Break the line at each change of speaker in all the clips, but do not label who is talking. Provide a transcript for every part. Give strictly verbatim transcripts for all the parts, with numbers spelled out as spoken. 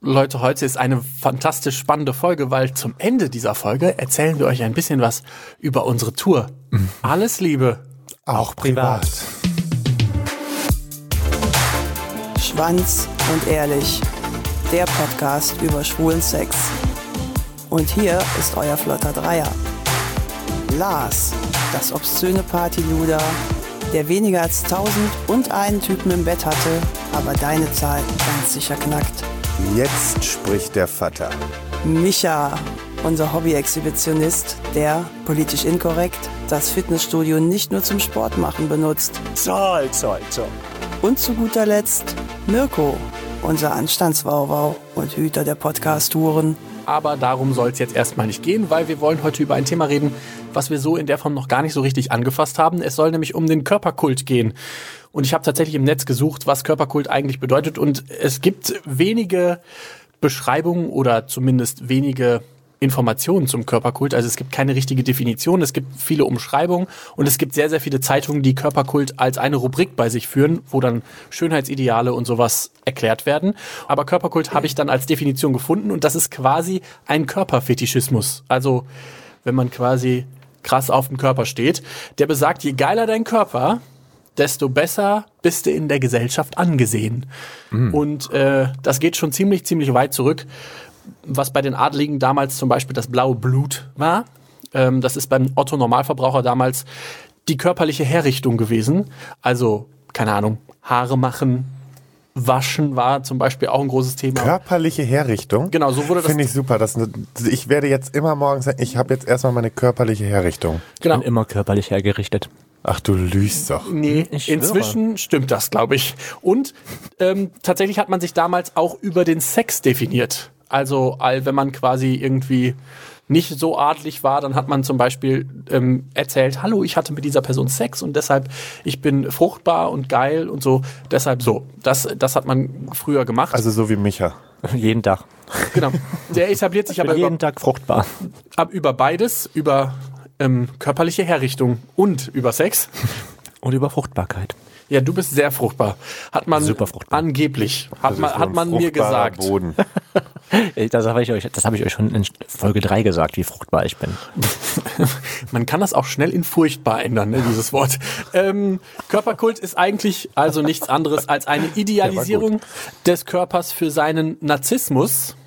Leute, heute ist eine fantastisch spannende Folge, weil zum Ende dieser Folge erzählen wir euch ein bisschen was über unsere Tour. Mhm. Alles Liebe,
auch privat.
Schwanz und ehrlich, der Podcast über schwulen Sex. Und hier ist euer flotter Dreier. Lars, das obszöne Partyluder, der weniger als tausend und einen Typen im Bett hatte, aber deine Zahl ganz sicher knackt.
Jetzt spricht der Vater.
Micha, unser Hobby-Exhibitionist, der, politisch inkorrekt, das Fitnessstudio nicht nur zum Sport machen benutzt.
Zoll, zoll, zoll.
Und zu guter Letzt Mirko, unser Anstandswauwau und Hüter der Podcast-Touren.
Aber darum soll es jetzt erstmal nicht gehen, weil wir wollen heute über ein Thema reden, was wir so in der Form noch gar nicht so richtig angefasst haben. Es soll nämlich um den Körperkult gehen. Und ich habe tatsächlich im Netz gesucht, was Körperkult eigentlich bedeutet. Und es gibt wenige Beschreibungen oder zumindest wenige Informationen zum Körperkult. Also es gibt keine richtige Definition, es gibt viele Umschreibungen und es gibt sehr, sehr viele Zeitungen, die Körperkult als eine Rubrik bei sich führen, wo dann Schönheitsideale und sowas erklärt werden. Aber Körperkult habe ich dann als Definition gefunden und das ist quasi ein Körperfetischismus. Also wenn man quasi krass auf dem Körper steht, der besagt, je geiler dein Körper, desto besser bist du in der Gesellschaft angesehen. Mhm. Und äh, das geht schon ziemlich, ziemlich weit zurück. Was bei den Adligen damals zum Beispiel das blaue Blut war, ähm, das ist beim Otto-Normalverbraucher damals die körperliche Herrichtung gewesen. Also, keine Ahnung, Haare machen, waschen war zum Beispiel auch ein großes Thema.
Körperliche Herrichtung?
Genau, so wurde das.
Finde ich super. Das, ich werde jetzt immer morgens sagen, ich habe jetzt erstmal meine körperliche Herrichtung.
Genau.
Ich bin immer körperlich hergerichtet.
Ach, du lügst doch.
Nee, ich inzwischen stimmt das, glaube ich. Und ähm, tatsächlich hat man sich damals auch über den Sex definiert. Also, wenn man quasi irgendwie nicht so adlig war, dann hat man zum Beispiel ähm, erzählt, hallo, ich hatte mit dieser Person Sex und deshalb, ich bin fruchtbar und geil und so, deshalb so. Das, das hat man früher gemacht.
Also so wie Micha.
Jeden Tag.
Genau. Der etabliert sich
ich bin
aber
jeden
über,
Tag fruchtbar.
Ab, über beides, über ähm, körperliche Herrichtung und über Sex.
Und über Fruchtbarkeit.
Ja, du bist sehr fruchtbar. Hat man
Super fruchtbar.
Angeblich. Hat
also
man, hat man mir gesagt.
Boden.
Das habe ich euch, das habe ich euch schon in Folge drei gesagt, wie fruchtbar ich bin.
Man kann das auch schnell in furchtbar ändern, ne, dieses Wort. Ähm, Körperkult ist eigentlich also nichts anderes als eine Idealisierung des Körpers für seinen Narzissmus,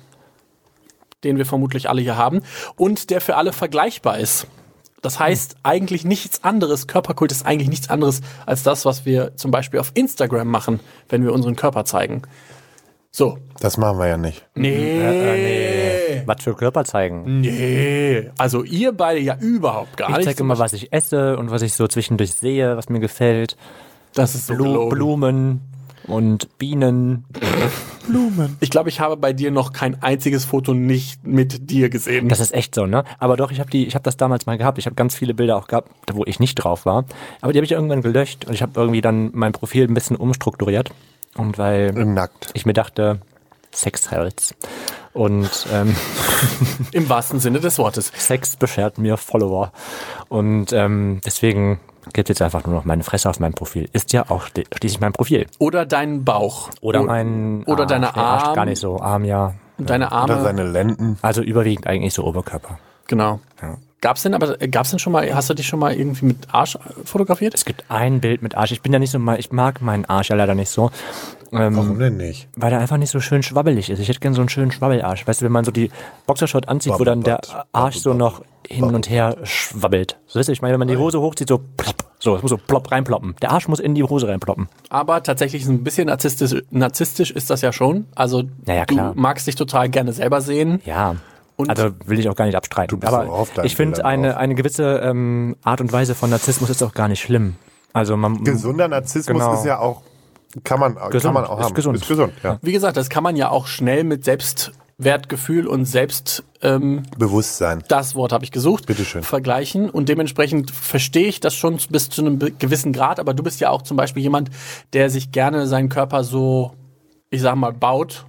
den wir vermutlich alle hier haben, und der für alle vergleichbar ist. Das heißt eigentlich nichts anderes, Körperkult ist eigentlich nichts anderes als das, was wir zum Beispiel auf Instagram machen, wenn wir unseren Körper zeigen. So.
Das machen wir ja nicht.
Nee.
Äh, nee. Was für Körper zeigen?
Nee. Also ihr beide ja überhaupt gar nicht.
Ich zeige immer, was ich esse und was ich so zwischendurch sehe, was mir gefällt.
Das ist so
Blu- Blumen und Bienen.
Blumen. Ich glaube, ich habe bei dir noch kein einziges Foto nicht mit dir gesehen.
Das ist echt so, ne? Aber doch, ich habe die, ich habe das damals mal gehabt. Ich habe ganz viele Bilder auch gehabt, wo ich nicht drauf war. Aber die habe ich irgendwann gelöscht und ich habe irgendwie dann mein Profil ein bisschen umstrukturiert. Und weil
Nackt.
ich mir dachte, Sex hält's. Und ähm,
im wahrsten Sinne des Wortes.
Sex beschert mir Follower. Und ähm, deswegen gibt jetzt einfach nur noch meine Fresse auf meinem Profil. Ist ja auch schließlich mein Profil.
Oder deinen Bauch.
Oder mein
Oder
Arsch.
deine Arme.
Gar nicht so, Arm, ja.
Deine Arme.
Oder seine Lenden.
Also überwiegend eigentlich so Oberkörper.
Genau.
Ja.
Gab's denn aber, gab's denn schon mal, hast du dich schon mal irgendwie mit Arsch fotografiert?
Es gibt ein Bild mit Arsch. Ich bin ja nicht so mal, ich mag meinen Arsch ja leider nicht so. Ähm,
Warum denn nicht?
Weil er einfach nicht so schön schwabbelig ist. Ich hätte gerne so einen schönen Schwabbelarsch. Weißt du, wenn man so die Boxershort anzieht, wo dann der Arsch so noch hin und her schwabbelt. So, weißt du, ich meine, wenn man die Hose hochzieht, so plopp. So, es muss so plopp reinploppen. Der Arsch muss in die Hose reinploppen.
Aber tatsächlich ein bisschen narzisstisch, narzisstisch ist das ja schon. Also
ja, ja, klar.
Du magst dich total gerne selber sehen.
Ja.
Und
also will ich auch gar nicht abstreiten.
Du bist
aber
auch auf deinen
ich finde,
Bildern
eine,
drauf.
eine gewisse ähm, Art und Weise von Narzissmus ist auch gar nicht schlimm. Also man,
Gesunder Narzissmus
genau.
ist ja auch, kann man,
Gesund,
kann man auch
ist
haben.
gesund.
Ist gesund, ja.
Wie gesagt, das kann man ja auch schnell mit Selbstwertgefühl und Selbst, ähm,
Bewusstsein.
das Wort habe ich gesucht,
Bitteschön.
vergleichen. Und dementsprechend verstehe ich das schon bis zu einem gewissen Grad. Aber du bist ja auch zum Beispiel jemand, der sich gerne seinen Körper so, ich sag mal, baut.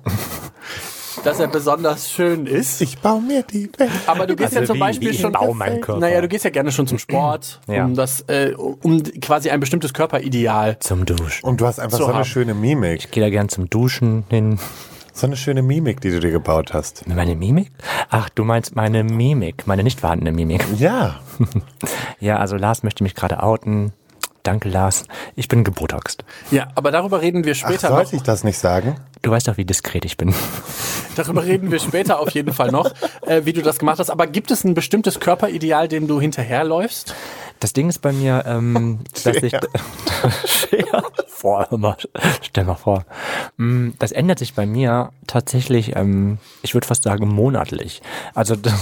Dass er besonders schön ist.
Ich baue mir die Welt.
Aber du gehst
Also
ja zum
wie-
Beispiel
wie ich
schon.
baue meinen Körper.
Naja, du gehst ja gerne schon zum Sport,
Ja.
um das, äh, um quasi ein bestimmtes Körperideal.
zum Duschen.
Und du hast einfach
Zu
so eine
haben.
schöne Mimik.
Ich gehe da gern zum Duschen hin.
So eine schöne Mimik, die du dir gebaut hast.
Meine Mimik? Ach, du meinst meine Mimik, meine nicht vorhandene Mimik.
Ja.
Ja, also Lars möchte mich gerade outen. Danke, Lars. Ich bin gebotoxt.
Ja, aber darüber reden wir später
Ach,
noch.
sollte ich das nicht sagen?
Du weißt doch, wie diskret ich bin.
Darüber reden wir später auf jeden Fall noch, äh, wie du das gemacht hast. Aber gibt es ein bestimmtes Körperideal, dem du hinterherläufst?
Das Ding ist bei mir, ähm, dass ich... Schwer. Vor, immer. Stell mal vor. Mm, Das ändert sich bei mir tatsächlich, ähm, ich würde fast sagen, monatlich. Also, das,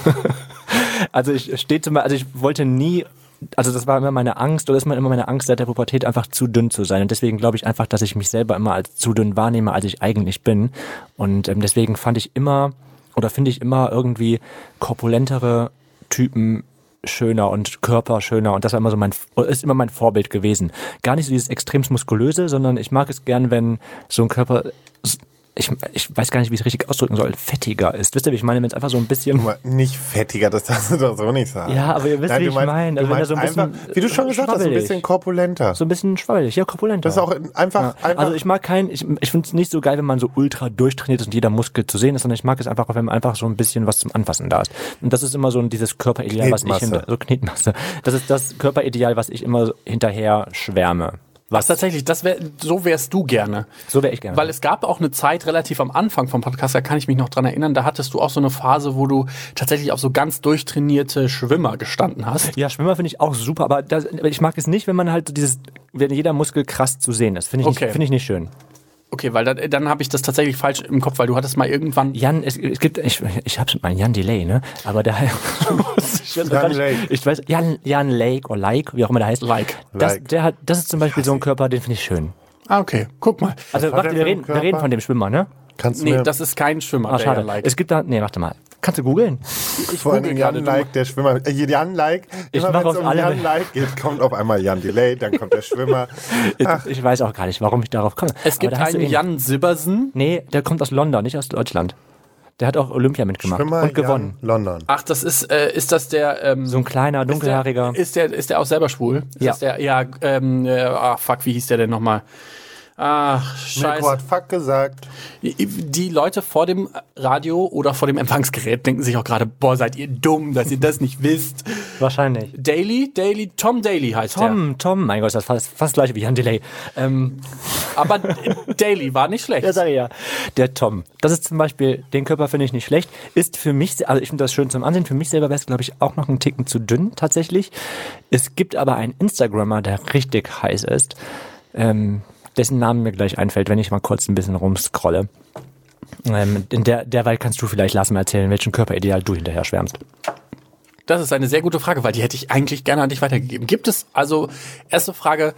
also ich stehe zum Beispiel, also ich wollte nie... Also das war immer meine Angst, oder ist immer meine Angst seit der Pubertät, einfach zu dünn zu sein. Und deswegen glaube ich einfach, dass ich mich selber immer als zu dünn wahrnehme, als ich eigentlich bin. Und ähm, deswegen fand ich immer, oder finde ich immer irgendwie korpulentere Typen schöner und Körper schöner. Und das war immer so mein, ist immer mein Vorbild gewesen. Gar nicht so dieses extrem muskulöse, sondern ich mag es gern, wenn so ein Körper... Ich, ich weiß gar nicht, wie ich es richtig ausdrücken soll, fettiger ist. Wisst ihr, wie ich meine, wenn es einfach so ein bisschen...
Nicht fettiger, das darfst du doch so nicht sagen.
Ja, aber ihr wisst,
Nein,
wie
du
ich
meinst-
meine.
du
Also wenn er
meinst
so ein bisschen
einfach, wie du schon gesagt hast, ein
schwabbelig.
bisschen korpulenter.
So ein bisschen schwabbelig, ja, korpulenter.
Das ist auch einfach...
Ja.
einfach
Also ich mag kein, ich, ich finde es nicht so geil, wenn man so ultra durchtrainiert ist und jeder Muskel zu sehen ist, sondern ich mag es einfach, wenn man einfach so ein bisschen was zum Anfassen da ist. Und das ist immer so dieses Körperideal, was ich
Knetmasse.
hinter, so Knetmasse. Das ist das Körperideal, was ich immer hinterher schwärme.
Was tatsächlich, das wär, so wärst du gerne.
So wäre ich gerne.
Weil es gab auch eine Zeit relativ am Anfang vom Podcast, da kann ich mich noch dran erinnern, da hattest du auch so eine Phase, wo du tatsächlich auf so ganz durchtrainierte Schwimmer gestanden hast.
Ja, Schwimmer finde ich auch super, aber das, ich mag es nicht, wenn man halt so dieses, wenn jeder Muskel krass zu sehen ist. Finde ich,
Okay.
nicht- finde ich nicht schön.
Okay, weil dann, dann habe ich das tatsächlich falsch im Kopf, weil du hattest mal irgendwann...
Jan, es, es gibt, ich, ich hab's mit meinem Jan Delay, ne? Aber der ich weiß, gar
Jan
nicht,
Lake.
ich weiß, Jan, Jan Lake oder Like, wie auch immer der heißt.
Like.
Das,
Like.
der hat, das ist zum Beispiel so ein Körper, den finde ich schön.
Ah, okay, guck mal.
Also,
hat
warte,
der
wir
für einen
reden, wir reden
Körper?
von dem Schwimmer, ne?
Kannst du
Nee,
mir
das ist kein Schwimmer,
Ah,
der
schade.
ja Like.
Es gibt da, nee, warte mal. Kannst du googeln?
Ich
vor allem
google
Jan
gerade, du-
Like, der Schwimmer. Äh, Jan Like,
Ich
immer
mach
wenn es
auf
um
alle-
Jan Like geht, kommt auf einmal Jan Delay, dann kommt der Schwimmer.
Ich, ich weiß auch gar nicht, warum ich darauf komme.
Es gibt
Aber da hast du
einen
ihn-
Jan Sibbersen.
Nee, der kommt aus London, nicht aus Deutschland. Der hat auch Olympia mitgemacht
Schwimmer
und gewonnen.
Jan London.
Ach, das ist, äh, ist das der... Ähm,
So ein kleiner, dunkelhaariger.
Ist der, ist der, ist der auch selber schwul? Ist
Ja.
Das der, ja, ähm, äh, ach, fuck, wie hieß der denn nochmal? Ach,
Mirko
scheiße.
hat Fuck gesagt.
Die Leute vor dem Radio oder vor dem Empfangsgerät denken sich auch gerade, boah, seid ihr dumm, dass ihr das nicht wisst.
Wahrscheinlich.
Daly, Daly, Tom Daly heißt
Tom, Tom, mein Gott, das ist fast, fast das gleiche wie Jan Delay. Ähm,
der. Aber Daly war nicht schlecht.
Ja, sag ich ja. Der Tom. Das ist zum Beispiel, den Körper finde ich nicht schlecht. Ist für mich, also ich finde das schön zum Ansehen. Für mich selber wäre es, glaube ich, auch noch einen Ticken zu dünn, tatsächlich. Es gibt aber einen Instagrammer, der richtig heiß ist, ähm, dessen Name mir gleich einfällt, wenn ich mal kurz ein bisschen rumscrolle. Ähm, in der, derweil kannst du vielleicht, Lars, mal erzählen, welchen Körperideal du hinterher schwärmst.
Das ist eine sehr gute Frage, weil die hätte ich eigentlich gerne an dich weitergegeben. Gibt es, also, erste Frage,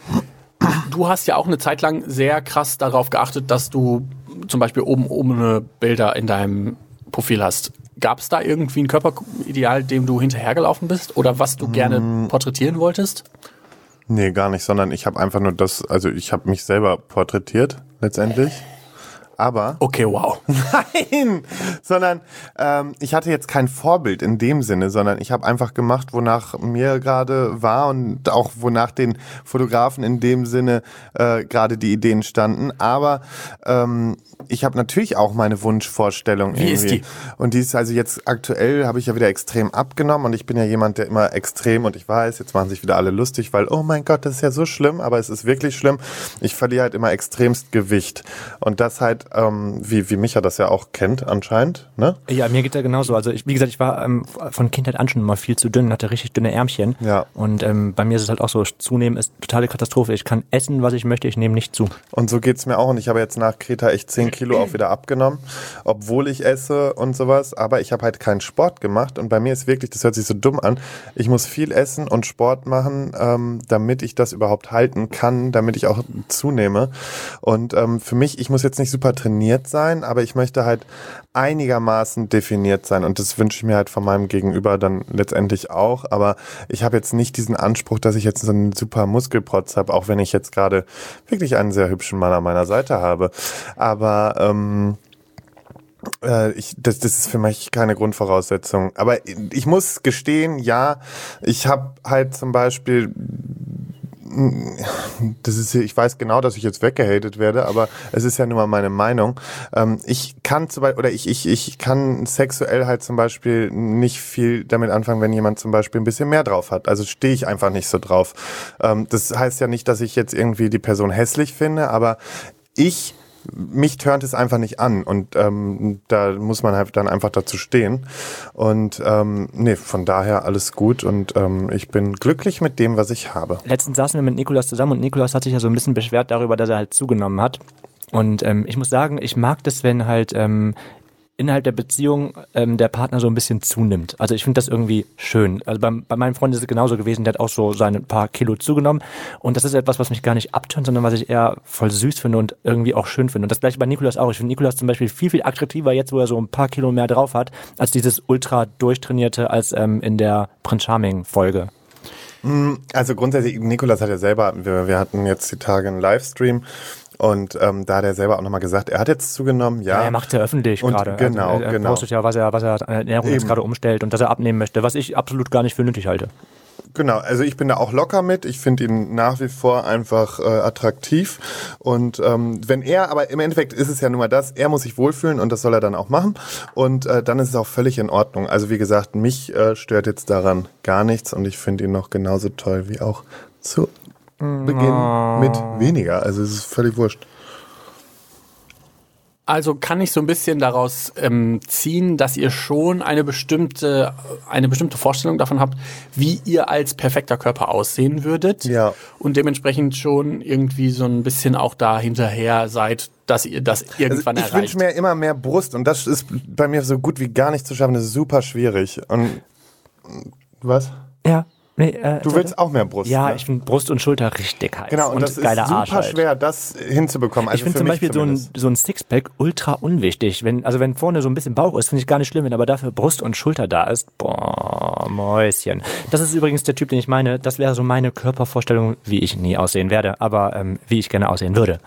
du hast ja auch eine Zeit lang sehr krass darauf geachtet, dass du zum Beispiel oben ohne Bilder in deinem Profil hast. Gab es da irgendwie ein Körperideal, dem du hinterhergelaufen bist oder was du gerne porträtieren wolltest?
Nee, gar nicht, sondern ich habe einfach nur das, also ich habe mich selber porträtiert, letztendlich. Aber...
Okay, wow.
Nein, sondern ähm, ich hatte jetzt kein Vorbild in dem Sinne, sondern ich habe einfach gemacht, wonach mir gerade war und auch wonach den Fotografen in dem Sinne äh, gerade die Ideen standen. Aber ähm, ich habe natürlich auch meine Wunschvorstellung.
Wie
irgendwie.
ist die?
Und die ist also jetzt aktuell, habe ich ja wieder extrem abgenommen und ich bin ja jemand, der immer extrem, und ich weiß, jetzt machen sich wieder alle lustig, weil, oh mein Gott, das ist ja so schlimm, aber es ist wirklich schlimm. Ich verliere halt immer extremst Gewicht. Und das halt, ähm, wie, wie Micha das ja auch kennt anscheinend, ne?
Ja, mir geht da genauso. Also ich, wie gesagt, ich war ähm, von Kindheit an schon immer viel zu dünn, hatte richtig dünne Ärmchen.
Ja.
Und ähm, bei mir ist es halt auch so, zunehmen ist totale Katastrophe. Ich kann essen, was ich möchte, ich nehme nicht zu.
Und so geht's mir auch. Und ich habe jetzt nach Kreta echt zehn Kilo auch wieder abgenommen, obwohl ich esse und sowas. Aber ich habe halt keinen Sport gemacht. Und bei mir ist wirklich, das hört sich so dumm an, ich muss viel essen und Sport machen, ähm, damit ich das überhaupt halten kann, damit ich auch zunehme. Und ähm, für mich, ich muss jetzt nicht super trainiert sein, aber ich möchte halt einigermaßen definiert sein. Und das wünsche ich mir halt von meinem Gegenüber dann letztendlich auch. Aber ich habe jetzt nicht diesen Anspruch, dass ich jetzt so einen super Muskelprotz habe, auch wenn ich jetzt gerade wirklich einen sehr hübschen Mann an meiner Seite habe. Aber ähm, äh, ich, das, das ist für mich keine Grundvoraussetzung. Aber ich muss gestehen, ja, ich habe halt zum Beispiel Das ist, ich weiß genau, dass ich jetzt weggehatet werde, aber es ist ja nun mal meine Meinung. Ähm, ich kann zum Beispiel, oder ich, ich, ich kann sexuell halt zum Beispiel nicht viel damit anfangen, wenn jemand zum Beispiel ein bisschen mehr drauf hat. Also stehe ich einfach nicht so drauf. Ähm, das heißt ja nicht, dass ich jetzt irgendwie die Person hässlich finde, aber ich mich turnt es einfach nicht an und ähm, da muss man halt dann einfach dazu stehen und ähm, nee, von daher alles gut und ähm, ich bin glücklich mit dem, was ich habe.
Letztens saßen wir mit Nikolas zusammen und Nikolas hat sich ja so ein bisschen beschwert darüber, dass er halt zugenommen hat und ähm, ich muss sagen, ich mag das, wenn halt ähm, innerhalb der Beziehung ähm, der Partner so ein bisschen zunimmt. Also ich finde das irgendwie schön. Also bei, bei meinem Freund ist es genauso gewesen, der hat auch so seine paar Kilo zugenommen und das ist etwas, was mich gar nicht abtönt, sondern was ich eher voll süß finde und irgendwie auch schön finde. Und das gleiche bei Nikolas auch. Ich finde Nikolas zum Beispiel viel, viel attraktiver jetzt, wo er so ein paar Kilo mehr drauf hat, als dieses ultra durchtrainierte als ähm, in der Prince Charming Folge.
Also grundsätzlich, Nikolas hat ja selber, wir, wir hatten jetzt die Tage einen Livestream und ähm, da hat er selber auch nochmal gesagt, er hat jetzt zugenommen, ja.
Ja, er macht ja öffentlich
und
gerade.
Genau,
also er, er
genau.
postet ja, was er, was er an Ernährung jetzt gerade umstellt und dass er abnehmen möchte, was ich absolut gar nicht für nötig halte.
Genau, also ich bin da auch locker mit. Ich finde ihn nach wie vor einfach äh, attraktiv. Und ähm, wenn er, aber im Endeffekt ist es ja nun mal das, er muss sich wohlfühlen und das soll er dann auch machen. Und äh, dann ist es auch völlig in Ordnung. Also wie gesagt, mich äh, stört jetzt daran gar nichts und ich finde ihn noch genauso toll wie auch zu Beginn oh. mit weniger. Also es ist völlig wurscht.
Also kann ich so ein bisschen daraus ähm, ziehen, dass ihr schon eine bestimmte, eine bestimmte Vorstellung davon habt, wie ihr als perfekter Körper aussehen würdet.
Ja.
Und dementsprechend schon irgendwie so ein bisschen auch da hinterher seid, dass ihr das irgendwann
also ich
erreicht.
Ich wünsche mir immer mehr Brust und das ist bei mir so gut wie gar nicht zu schaffen. Das ist super schwierig. Und was?
Ja. Nee, äh,
du willst auch mehr Brust.
Ja,
ne?
ich finde Brust und Schulter richtig heiß.
Genau, und,
und
das
geiler
ist super
Arsch halt.
schwer, das hinzubekommen. Also
ich finde zum Beispiel so ein, so ein Sixpack ultra unwichtig. Wenn, also wenn vorne so ein bisschen Bauch ist, finde ich gar nicht schlimm, wenn aber dafür Brust und Schulter da ist. Boah, Mäuschen. Das ist übrigens der Typ, den ich meine. Das wäre so meine Körpervorstellung, wie ich nie aussehen werde, aber ähm, wie ich gerne aussehen würde.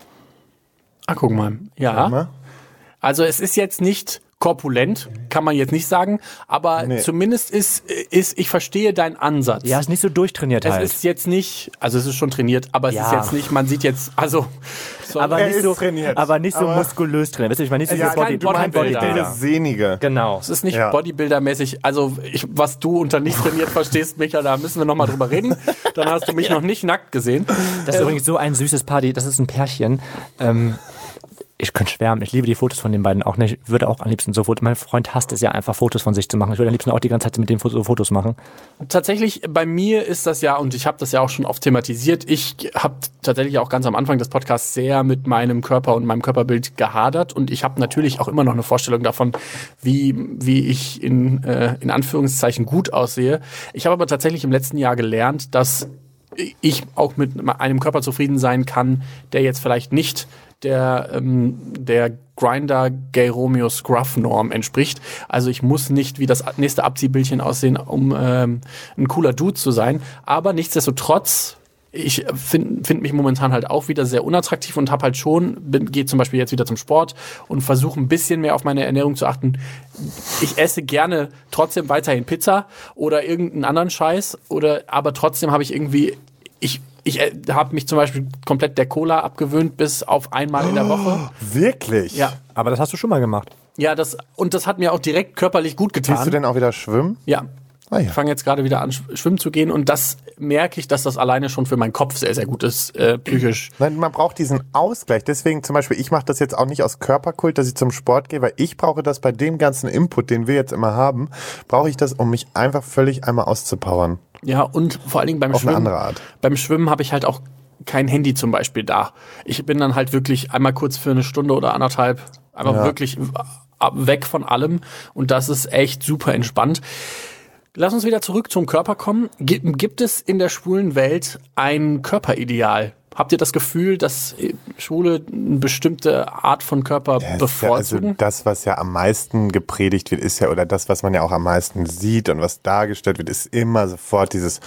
Ach, guck mal. Ja.
mal.
Also es ist jetzt nicht korpulent, kann man jetzt nicht sagen, aber nee. zumindest ist, ist, ich verstehe deinen Ansatz.
Ja, ist nicht so durchtrainiert
es
halt.
Es ist jetzt nicht, also es ist schon trainiert, aber es
ja.
ist jetzt nicht, man sieht jetzt, also
so, aber, nicht so, aber nicht so aber muskulös trainiert. Weißt du, ich meine nicht so
ja,
Body,
kein
Bodybuilder. Sehnige.
Genau.
Es ist nicht ja. Bodybuilder-mäßig, also ich, was du unter nicht trainiert verstehst, Micha, da müssen wir nochmal drüber reden. Dann hast du mich ja. noch nicht nackt gesehen.
Das ist ähm, übrigens so ein süßes Party, das ist ein Pärchen. Ähm, Ich könnte schwärmen. Ich liebe die Fotos von den beiden auch nicht. Ich würde auch am liebsten so Fotos. Mein Freund hasst es ja einfach, Fotos von sich zu machen. Ich würde am liebsten auch die ganze Zeit mit dem so Fotos machen.
Tatsächlich, bei mir ist das ja, und ich habe das ja auch schon oft thematisiert, ich habe tatsächlich auch ganz am Anfang des Podcasts sehr mit meinem Körper und meinem Körperbild gehadert. Und ich habe natürlich auch immer noch eine Vorstellung davon, wie, wie ich in, äh, in Anführungszeichen gut aussehe. Ich habe aber tatsächlich im letzten Jahr gelernt, dass ich auch mit einem Körper zufrieden sein kann, der jetzt vielleicht nicht der ähm, der Grindr Gay Romeo Scruff Norm entspricht. Also ich muss nicht wie das nächste Abziehbildchen aussehen, um ähm, ein cooler Dude zu sein. Aber nichtsdestotrotz, ich finde find mich momentan halt auch wieder sehr unattraktiv und habe halt schon, gehe zum Beispiel jetzt wieder zum Sport und versuche ein bisschen mehr auf meine Ernährung zu achten. Ich esse gerne trotzdem weiterhin Pizza oder irgendeinen anderen Scheiß, oder aber trotzdem habe ich irgendwie, ich Ich habe mich zum Beispiel komplett der Cola abgewöhnt, bis auf einmal in der Woche.
Oh, wirklich?
Ja.
Aber das hast du schon mal gemacht.
Ja, das, und das hat mir auch direkt körperlich gut getan.
Gehst du denn auch wieder schwimmen?
Ja.
Ah, ja.
Ich fange jetzt gerade wieder an, schwimmen zu gehen, und das merke ich, dass das alleine schon für meinen Kopf sehr, sehr gut ist, äh, psychisch.
Nein, man braucht diesen Ausgleich. Deswegen zum Beispiel, ich mache das jetzt auch nicht aus Körperkult, dass ich zum Sport gehe, weil ich brauche das bei dem ganzen Input, den wir jetzt immer haben, brauche ich das, um mich einfach völlig einmal auszupowern.
Ja, und vor allen Dingen beim
Auf
Schwimmen.
eine andere Art.
Beim Schwimmen habe ich halt auch kein Handy zum Beispiel da. Ich bin dann halt wirklich einmal kurz für eine Stunde oder anderthalb einfach ja. wirklich weg von allem, und das ist echt super entspannt. Lass uns wieder zurück zum Körper kommen. Gibt es in der schwulen Welt ein Körperideal? Habt ihr das Gefühl, dass Schwule eine bestimmte Art von Körper
ja,
bevorzugen?
Ja, also das, was ja am meisten gepredigt wird, ist ja, oder das, was man ja auch am meisten sieht und was dargestellt wird, ist immer sofort dieses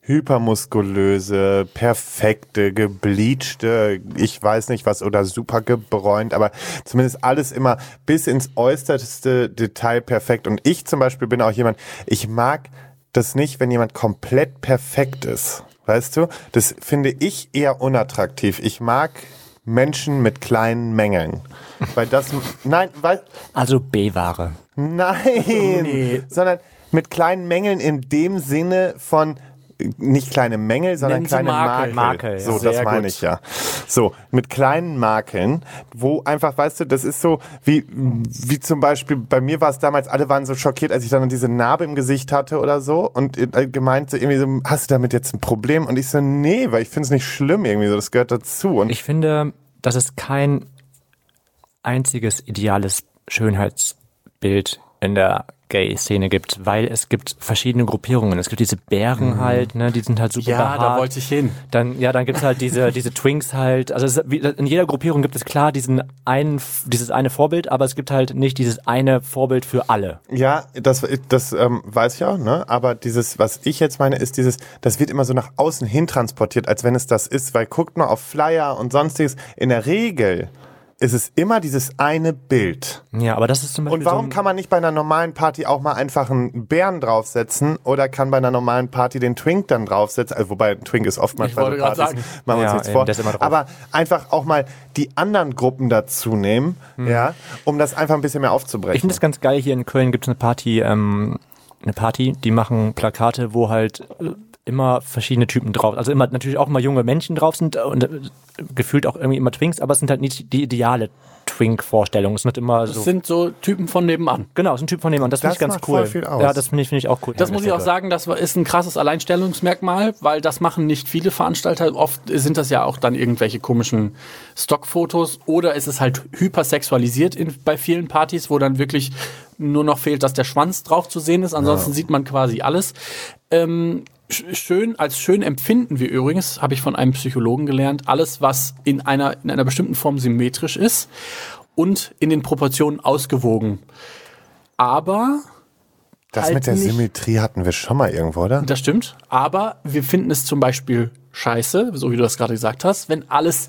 hypermuskulöse, perfekte, gebleachte, ich weiß nicht was, oder super gebräunt, aber zumindest alles immer bis ins äußerste Detail perfekt. Und ich zum Beispiel bin auch jemand, ich mag das nicht, wenn jemand komplett perfekt ist. Weißt du? Das finde ich eher unattraktiv. Ich mag Menschen mit kleinen Mängeln. Weil das, nein, weil,
Also B-Ware.
nein,
Nee.
sondern mit kleinen Mängeln in dem Sinne von, nicht kleine Mängel, sondern
Nennen Sie
kleine
Makel.
Makel.
Makel, ja.
So,
Sehr
das meine
gut.
ich ja. So, mit kleinen Makeln, wo einfach, weißt du, das ist so, wie, wie zum Beispiel, bei mir war es damals, alle waren so schockiert, als ich dann diese Narbe im Gesicht hatte oder so und äh, gemeint so, irgendwie so, hast du damit jetzt ein Problem? Und ich so, nee, weil ich finde es nicht schlimm irgendwie so, das gehört dazu. Und
Ich finde, dass es kein einziges ideales Schönheitsbild in der Gay-Szene gibt, weil es gibt verschiedene Gruppierungen. Es gibt diese Bären halt, ne, die sind halt super
Ja, da
behaart.
wollte ich hin.
Dann, ja, dann gibt's halt diese, diese Twinks halt. Also es, ist wie- in jeder Gruppierung gibt es klar diesen einen, dieses eine Vorbild, aber es gibt halt nicht dieses eine Vorbild für alle.
ja, das, das ähm, weiß ich auch, ne? Aber dieses, was ich jetzt meine, ist dieses, das wird immer so nach außen hin transportiert, als wenn es das ist, weil guckt mal auf Flyer und sonstiges. In der Regel ist es immer dieses eine Bild.
Ja, aber das ist zum Beispiel
Und warum
so ein,
kann man nicht bei einer normalen Party auch mal einfach einen Bären draufsetzen oder kann bei einer normalen Party den Twink dann draufsetzen? Also, wobei ein Twink ist oftmals
Ich
bei
wollte
so
gerade
Partys,
sagen.
machen wir uns
Ja,
nichts
eben,
vor.
der ist immer drauf.
Aber einfach auch mal die anderen Gruppen dazu nehmen, ja, um das einfach ein bisschen mehr aufzubrechen.
ich finde es ganz geil, hier in Köln gibt es eine Party, ähm, eine Party, die machen Plakate, wo halt äh, immer verschiedene Typen drauf, also immer natürlich auch immer junge Menschen drauf sind und äh, gefühlt auch irgendwie immer Twinks, aber es sind halt nicht die ideale Twink-Vorstellung. Es sind immer so.
Das sind so Typen von nebenan.
Genau, es ist ein Typ von dem und das finde
Das
ich ganz
macht
cool.
voll viel aus.
Ja, das finde ich, finde ich auch cool.
Das muss ich auch sagen, das ist ein krasses Alleinstellungsmerkmal, weil das machen nicht viele Veranstalter. Oft sind das ja auch dann irgendwelche komischen Stockfotos oder ist es halt hypersexualisiert in, bei vielen Partys, wo dann wirklich nur noch fehlt, dass der Schwanz drauf zu sehen ist. Ansonsten sieht man quasi alles. Ähm, sch- schön, als schön empfinden wir übrigens, habe ich von einem Psychologen gelernt, alles, was in einer, in einer bestimmten Form symmetrisch ist und in den Proportionen ausgewogen. Aber
das
halt
mit der
nicht-
Symmetrie hatten wir schon mal irgendwo, oder?
das stimmt, aber wir finden es zum Beispiel scheiße, so wie du das gerade gesagt hast, wenn alles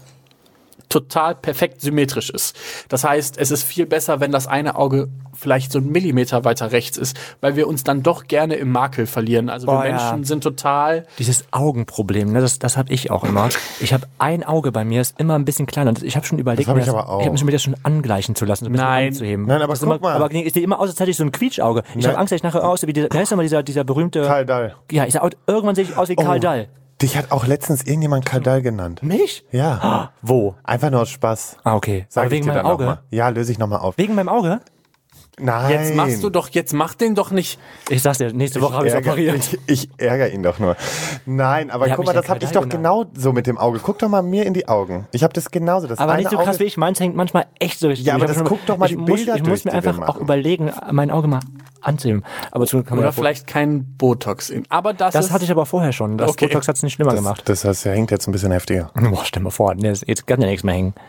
total perfekt symmetrisch ist. Das heißt, es ist viel besser, wenn das eine Auge vielleicht so einen Millimeter weiter rechts ist, weil wir uns dann doch gerne im Makel verlieren. Also
Boah,
wir
ja.
Menschen sind total...
Dieses Augenproblem, ne, das, das habe ich auch immer. Ich habe ein Auge bei mir, ist immer ein bisschen kleiner. Und ich habe schon überlegt,
Das hab
mir
ich aber auch.
ich habe mir das schon angleichen zu lassen, so ein bisschen
Nein.
anzuheben.
Nein, aber
das ist
guck
immer,
mal.
Aber nee, ich sehe immer aus, als hätte ich so ein Quietschauge. Ich habe Angst, dass ich nachher aussehe wie dieser, wer ist nochmal dieser, dieser berühmte...
Karl Dall.
Ja, ich sag, irgendwann sehe ich aus wie Karl
Oh.
Dall.
Dich hat auch letztens irgendjemand Karl Dall genannt.
Mich?
Ja.
Wo?
Einfach nur aus Spaß.
Ah, okay.
Sag
Aber
ich
wegen
dir
meinem
dann noch
Auge?
mal. Ja, löse ich nochmal auf.
Wegen meinem Auge?
Nein.
Jetzt machst du doch, jetzt mach den doch nicht...
Ich sag's dir, nächste Woche habe ich
ärger-
operiert.
Ich, ich ärgere ihn doch nur. Nein, aber
Wer hat
guck
mich
mal,
denn
das hab
Karl
ich
Dall
doch genau so mit dem Auge. Guck doch mal mir in die Augen. Ich habe das genauso. Das
Aber
eine
nicht so krass
Auge
wie ich. Meins hängt manchmal echt so richtig.
Ja, aber
Ich hab
das
schon-
guck doch mal
ich
die
muss,
Bilder
Ich muss
durch,
mir
die
einfach
wir
auch
machen.
überlegen, mein Auge mal anzunehmen. Aber zu, kann man
Oder
ja-
vielleicht kein Botox in. Aber das,
Das
ist,
hatte ich aber vorher schon. Das
Okay.
Botox hat's nicht schlimmer
das,
gemacht.
das, das hängt jetzt ein bisschen heftiger.
Boah, stell mal vor, nee, jetzt kann ja nichts mehr hängen.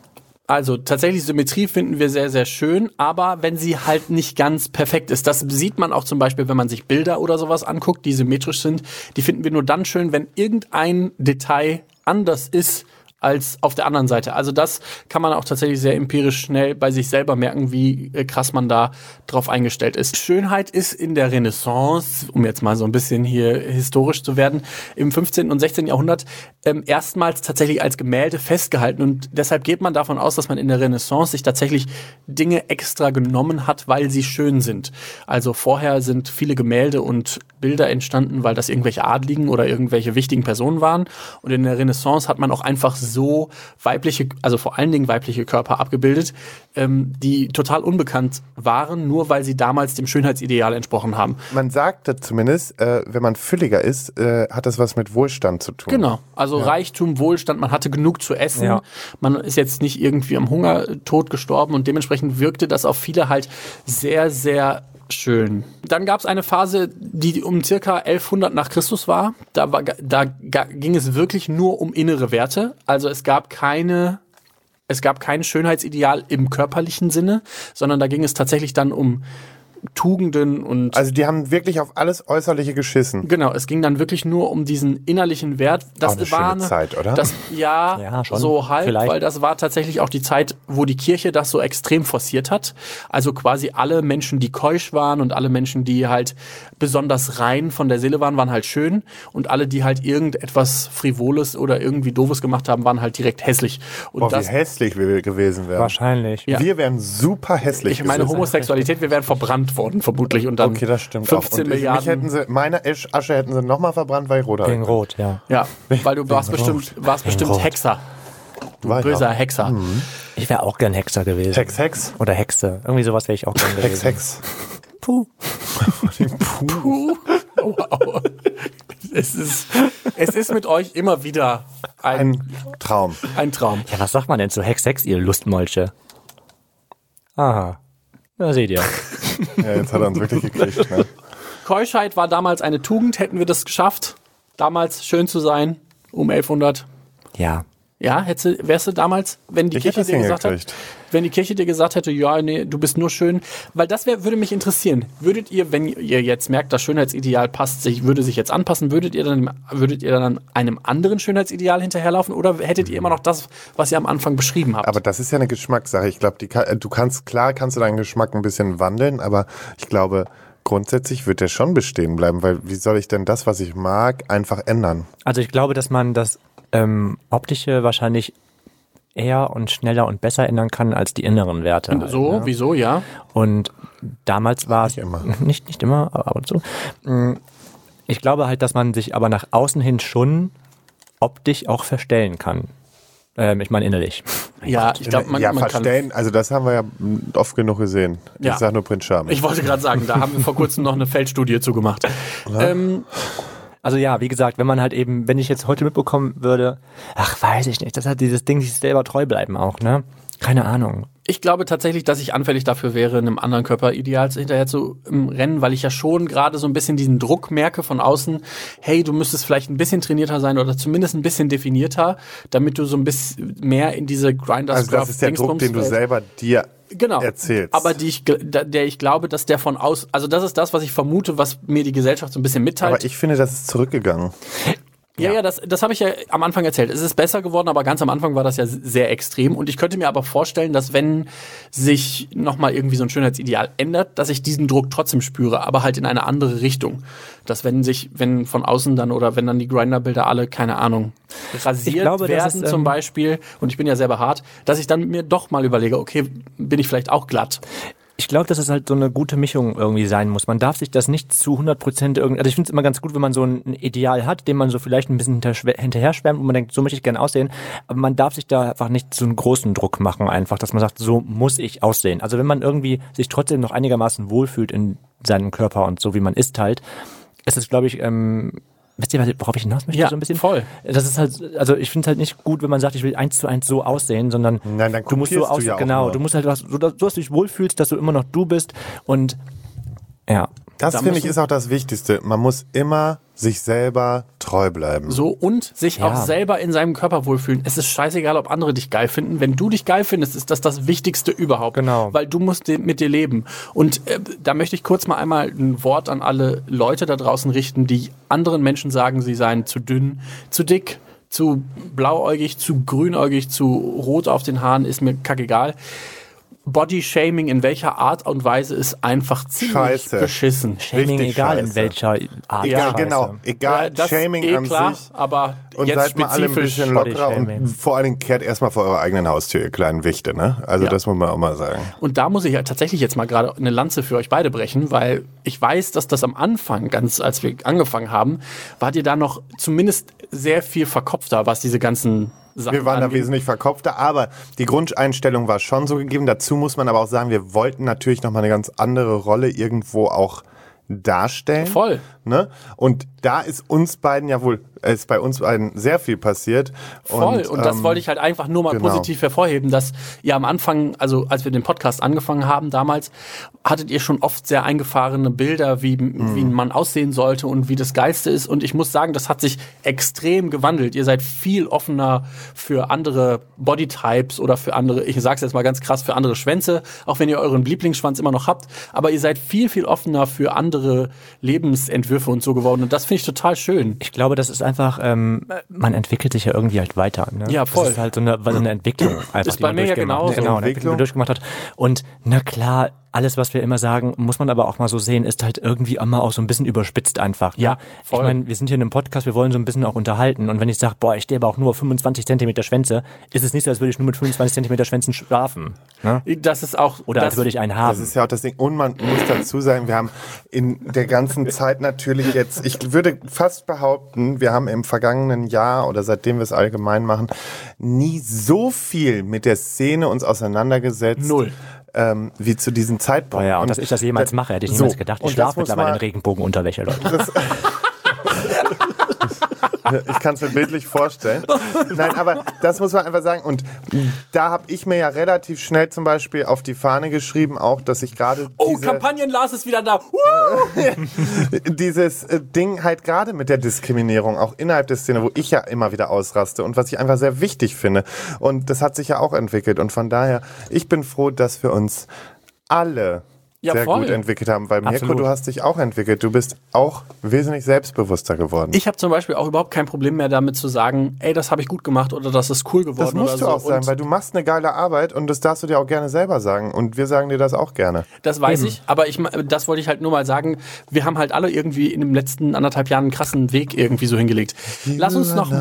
Also tatsächlich Symmetrie finden wir sehr, sehr schön, aber wenn sie halt nicht ganz perfekt ist, das sieht man auch zum Beispiel, wenn man sich Bilder oder sowas anguckt, die symmetrisch sind, die finden wir nur dann schön, wenn irgendein Detail anders ist als auf der anderen Seite. Also das kann man auch tatsächlich sehr empirisch schnell bei sich selber merken, wie äh, krass man da drauf eingestellt ist. Schönheit ist in der Renaissance, um jetzt mal so ein bisschen hier historisch zu werden, im fünfzehnten und sechzehnten Jahrhundert ähm, erstmals tatsächlich als Gemälde festgehalten. Und deshalb geht man davon aus, dass man in der Renaissance sich tatsächlich Dinge extra genommen hat, weil sie schön sind. Also vorher sind viele Gemälde und Bilder entstanden, weil das irgendwelche Adligen oder irgendwelche wichtigen Personen waren. Und in der Renaissance hat man auch einfach so weibliche, also vor allen Dingen weibliche Körper abgebildet, ähm, die total unbekannt waren, nur weil sie damals dem Schönheitsideal entsprochen haben.
Man sagte zumindest, äh, wenn man fülliger ist, äh, hat das was mit Wohlstand zu tun.
Genau, also Reichtum, Wohlstand, man hatte genug zu essen,
Ja.
man ist jetzt nicht irgendwie am Hungertod gestorben und dementsprechend wirkte das auf viele halt sehr, sehr schön. Dann gab es eine Phase, die um circa elfhundert nach Christus war. Da, war, da ga- ging es wirklich nur um innere Werte. Also es gab keine, es gab kein Schönheitsideal im körperlichen Sinne, sondern da ging es tatsächlich dann um Tugenden und
Also die haben wirklich auf alles Äußerliche geschissen.
genau, es ging dann wirklich nur um diesen innerlichen Wert. Das
Auch eine
war
schöne Zeit, oder?
Das, ja,
Ja, schon.
so halb,
Vielleicht.
weil das war tatsächlich auch die Zeit, wo die Kirche das so extrem forciert hat. Also quasi alle Menschen, die keusch waren und alle Menschen, die halt besonders rein von der Seele waren, waren halt schön und alle, die halt irgendetwas Frivoles oder irgendwie Doofes gemacht haben, waren halt direkt hässlich. Und
Boah, wie
das,
hässlich wir gewesen wären.
Wahrscheinlich.
Ja.
Wir wären super hässlich
ich meine,
gewesen.
Homosexualität, wir wären verbrannt worden, vermutlich. Und dann
Okay, das stimmt
fünfzehn
auch. Und
Milliarden.
mich hätten sie, meine Asch- Asche hätten sie nochmal verbrannt, weil ich rot
Wegen
hatte.
Rot, ja.
Ja, weil du warst bestimmt, warst bestimmt
Rot.
Hexer. Du
War ich
böser
auch.
Hexer.
Ich wäre auch gern Hexer gewesen.
Hex, Hex.
Oder Hexe. Irgendwie sowas wäre ich auch gern gewesen.
Hex, Hex.
Puh.
Puh. Wow. Es ist, es ist mit euch immer wieder ein,
Ein Traum.
ein Traum.
Ja, was sagt man denn zu Hex, Hex, ihr Lustmolche? Aha. Da seht ihr.
Ja, jetzt hat er uns wirklich gekriegt. Ne?
Keuschheit war damals eine Tugend. Hätten wir das geschafft, damals schön zu sein, um elfhundert?
Ja.
Ja, hättest du, wärst du damals, wenn die
Ich
Kirche
hätte es
dir gesagt hat,
hingekriegt.
wenn die Kirche dir gesagt hätte, ja, nee, du bist nur schön, weil das wär, würde mich interessieren. Würdet ihr, wenn ihr jetzt merkt, das Schönheitsideal passt sich, würde sich jetzt anpassen, würdet ihr dann, würdet ihr dann einem anderen Schönheitsideal hinterherlaufen oder hättet ihr immer noch das, was ihr am Anfang beschrieben habt?
Aber das ist ja eine Geschmackssache. Ich glaube, die kann, du kannst, klar kannst du deinen Geschmack ein bisschen wandeln, aber ich glaube, grundsätzlich wird der schon bestehen bleiben, weil wie soll ich denn das, was ich mag, einfach ändern?
Also ich glaube, dass man das ähm, Optische wahrscheinlich eher und schneller und besser ändern kann als die inneren Werte. halt,
so,
ne?
wieso, ja?
Und damals war es
Nicht immer.
nicht, nicht immer, aber ab und zu. Ich glaube halt, dass man sich aber nach außen hin schon optisch auch verstellen kann. Ähm, ich meine innerlich.
Ja, ich glaube, man,
ja,
man kann.
verstellen, also das haben wir ja oft genug gesehen.
Ja.
Ich sag nur Prinz Charming.
Ich wollte gerade sagen, da haben wir vor kurzem noch eine Feldstudie zu gemacht. Ähm,
Also ja, wie gesagt, wenn man halt eben, wenn ich jetzt heute mitbekommen würde, ach, weiß ich nicht, das hat dieses Ding, sich selber treu bleiben auch, ne? Keine Ahnung.
Ich glaube tatsächlich, dass ich anfällig dafür wäre, einem anderen Körperideal hinterher zu ähm, rennen, weil ich ja schon gerade so ein bisschen diesen Druck merke von außen, hey, du müsstest vielleicht ein bisschen trainierter sein oder zumindest ein bisschen definierter, damit du so ein bisschen mehr in diese Grinders
also das ist der Druck, den du selber dir
genau.
erzählst.
Aber die ich, gl- der ich glaube, dass der von aus, also das ist das, was ich vermute, was mir die Gesellschaft so ein bisschen mitteilt.
Aber ich finde, das ist zurückgegangen.
Ja, ja, das, das habe ich ja am Anfang erzählt. Es ist besser geworden, aber ganz am Anfang war das ja sehr extrem. Und ich könnte mir aber vorstellen, dass wenn sich nochmal irgendwie so ein Schönheitsideal ändert, dass ich diesen Druck trotzdem spüre, aber halt in eine andere Richtung. Dass wenn sich, wenn von außen dann oder wenn dann die Grinder-Bilder alle, keine Ahnung, rasiert
Ich glaube, das
werden
ist, ähm,
zum Beispiel, und ich bin ja selber hart, dass ich dann mir doch mal überlege, okay, bin ich vielleicht auch glatt?
Ich glaube, dass es halt so eine gute Mischung irgendwie sein muss. Man darf sich das nicht zu hundert Prozent irgendwie, also ich finde es immer ganz gut, wenn man so ein Ideal hat, dem man so vielleicht ein bisschen hinterher schwärmt und man denkt, so möchte ich gerne aussehen, aber man darf sich da einfach nicht so einen großen Druck machen einfach, dass man sagt, so muss ich aussehen. Also wenn man irgendwie sich trotzdem noch einigermaßen wohlfühlt in seinem Körper und so wie man ist halt, ist es, glaube ich, ähm, wisst ihr, worauf ich hinaus möchte?
Ja,
so ein bisschen?
voll.
Das ist halt, also ich finde es halt nicht gut, wenn man sagt, ich will eins zu eins so aussehen, sondern
Nein, dann
du musst so
kopierst du
aussehen,
ja auch
genau,
nur.
du musst halt was, so, dass du dich wohlfühlst, dass du immer noch du bist und ja.
Das
Da
finde ich
müssen-
ist auch das Wichtigste. Man muss immer sich selber treu bleiben.
So und sich
Ja.
auch selber in seinem Körper wohlfühlen. Es ist scheißegal, ob andere dich geil finden. Wenn du dich geil findest, ist das das Wichtigste überhaupt.
Genau.
Weil du musst de- mit dir leben. Und äh, da möchte ich kurz mal einmal ein Wort an alle Leute da draußen richten, die anderen Menschen sagen, sie seien zu dünn, zu dick, zu blauäugig, zu grünäugig, zu rot auf den Haaren, ist mir kackegal. Body-Shaming in welcher Art und Weise ist einfach ziemlich
Scheiße.
beschissen.
Shaming,
Richtig
egal in
scheiße.
welcher Art.
Ja,
Ja,
Scheiße.
genau. Egal,
Ja, das
Shaming
eh
an
klar,
sich.
aber
Und
jetzt
seid mal alle ein
spezifisch
bisschen lockerer
Bodyshaming.
und vor allen Dingen kehrt erstmal vor eurer eigenen Haustür, ihr kleinen Wichte, ne? Also
Ja.
das muss man auch mal sagen.
Und da muss ich ja tatsächlich jetzt mal gerade eine Lanze für euch beide brechen, weil ich weiß, dass das am Anfang, ganz als wir angefangen haben, wart ihr da noch zumindest sehr viel verkopfter, was diese ganzen Sachen
Wir waren da
angeht.
wesentlich verkopfter, aber die Grundeinstellung war schon so gegeben. Dazu muss man aber auch sagen, wir wollten natürlich nochmal eine ganz andere Rolle irgendwo auch darstellen.
Voll.
Ne? Und da ist uns beiden ja wohl, ist bei uns beiden sehr viel passiert.
Voll,
und,
und das
ähm,
wollte ich halt einfach nur mal
genau.
positiv hervorheben, dass ihr am Anfang, also als wir den Podcast angefangen haben damals, hattet ihr schon oft sehr eingefahrene Bilder, wie, mhm. wie man aussehen sollte und wie das Geilste ist. Und ich muss sagen, das hat sich extrem gewandelt. Ihr seid viel offener für andere Bodytypes oder für andere, ich sag's jetzt mal ganz krass, für andere Schwänze, auch wenn ihr euren Lieblingsschwanz immer noch habt. Aber ihr seid viel, viel offener für andere Lebensentwürfe und so geworden. Und das finde ich total schön.
Ich glaube, das ist einfach, ähm, man entwickelt sich ja irgendwie halt weiter. Ne?
Ja, voll.
Das ist halt so eine, so eine Entwicklung. Einfach,
ist bei mir ja genauso.
Genau, eine Entwicklung, die man durchgemacht hat. Und na klar, alles, was wir immer sagen, muss man aber auch mal so sehen, ist halt irgendwie immer auch so ein bisschen überspitzt einfach. Ne?
Ja, voll.
Ich meine, wir sind hier in einem Podcast, wir wollen so ein bisschen auch unterhalten. Und wenn ich sage, boah, ich stehe aber auch nur auf fünfundzwanzig Zentimeter Schwänze, ist es nicht so, als würde ich nur mit fünfundzwanzig Zentimeter Schwänzen schlafen. Ne?
Das ist auch...
Oder als würde ich einen haben.
Das ist ja auch das Ding. Und man muss dazu sagen, wir haben in der ganzen Zeit natürlich jetzt, ich würde fast behaupten, wir haben im vergangenen Jahr oder seitdem wir es allgemein machen, nie so viel mit der Szene uns auseinandergesetzt.
Null.
Ähm, wie zu diesem Zeitpunkt.
Oh ja, und, und dass ich das jemals
das,
mache, hätte ich
so,
niemals gedacht. Ich schlafe mittlerweile
man,
in Regenbogenunterwäsche, Leute.
Das, ich kann es mir bildlich vorstellen. Nein, aber das muss man einfach sagen. Und da habe ich mir ja relativ schnell zum Beispiel auf die Fahne geschrieben, auch, dass ich gerade
Oh,
diese,
Kampagnen-Lars ist wieder da.
dieses äh, Ding halt gerade mit der Diskriminierung, auch innerhalb der Szene, wo ich ja immer wieder ausraste und was ich einfach sehr wichtig finde. Und das hat sich ja auch entwickelt. Und von daher, ich bin froh, dass wir uns alle
Ja,
sehr
voll.
gut entwickelt haben. Weil Mirko,
Absolut.
du hast dich auch entwickelt. Du bist auch wesentlich selbstbewusster geworden.
Ich habe zum Beispiel auch überhaupt kein Problem mehr damit zu sagen, ey, das habe ich gut gemacht oder das ist cool geworden
Das musst
oder
du
so.
auch sagen,
Und
weil du machst eine geile Arbeit und das darfst du dir auch gerne selber sagen. Und wir sagen dir das auch gerne.
das weiß ich, aber ich, das wollte ich halt nur mal sagen, wir haben halt alle irgendwie in den letzten anderthalb Jahren einen krassen Weg irgendwie so hingelegt. Lass uns noch,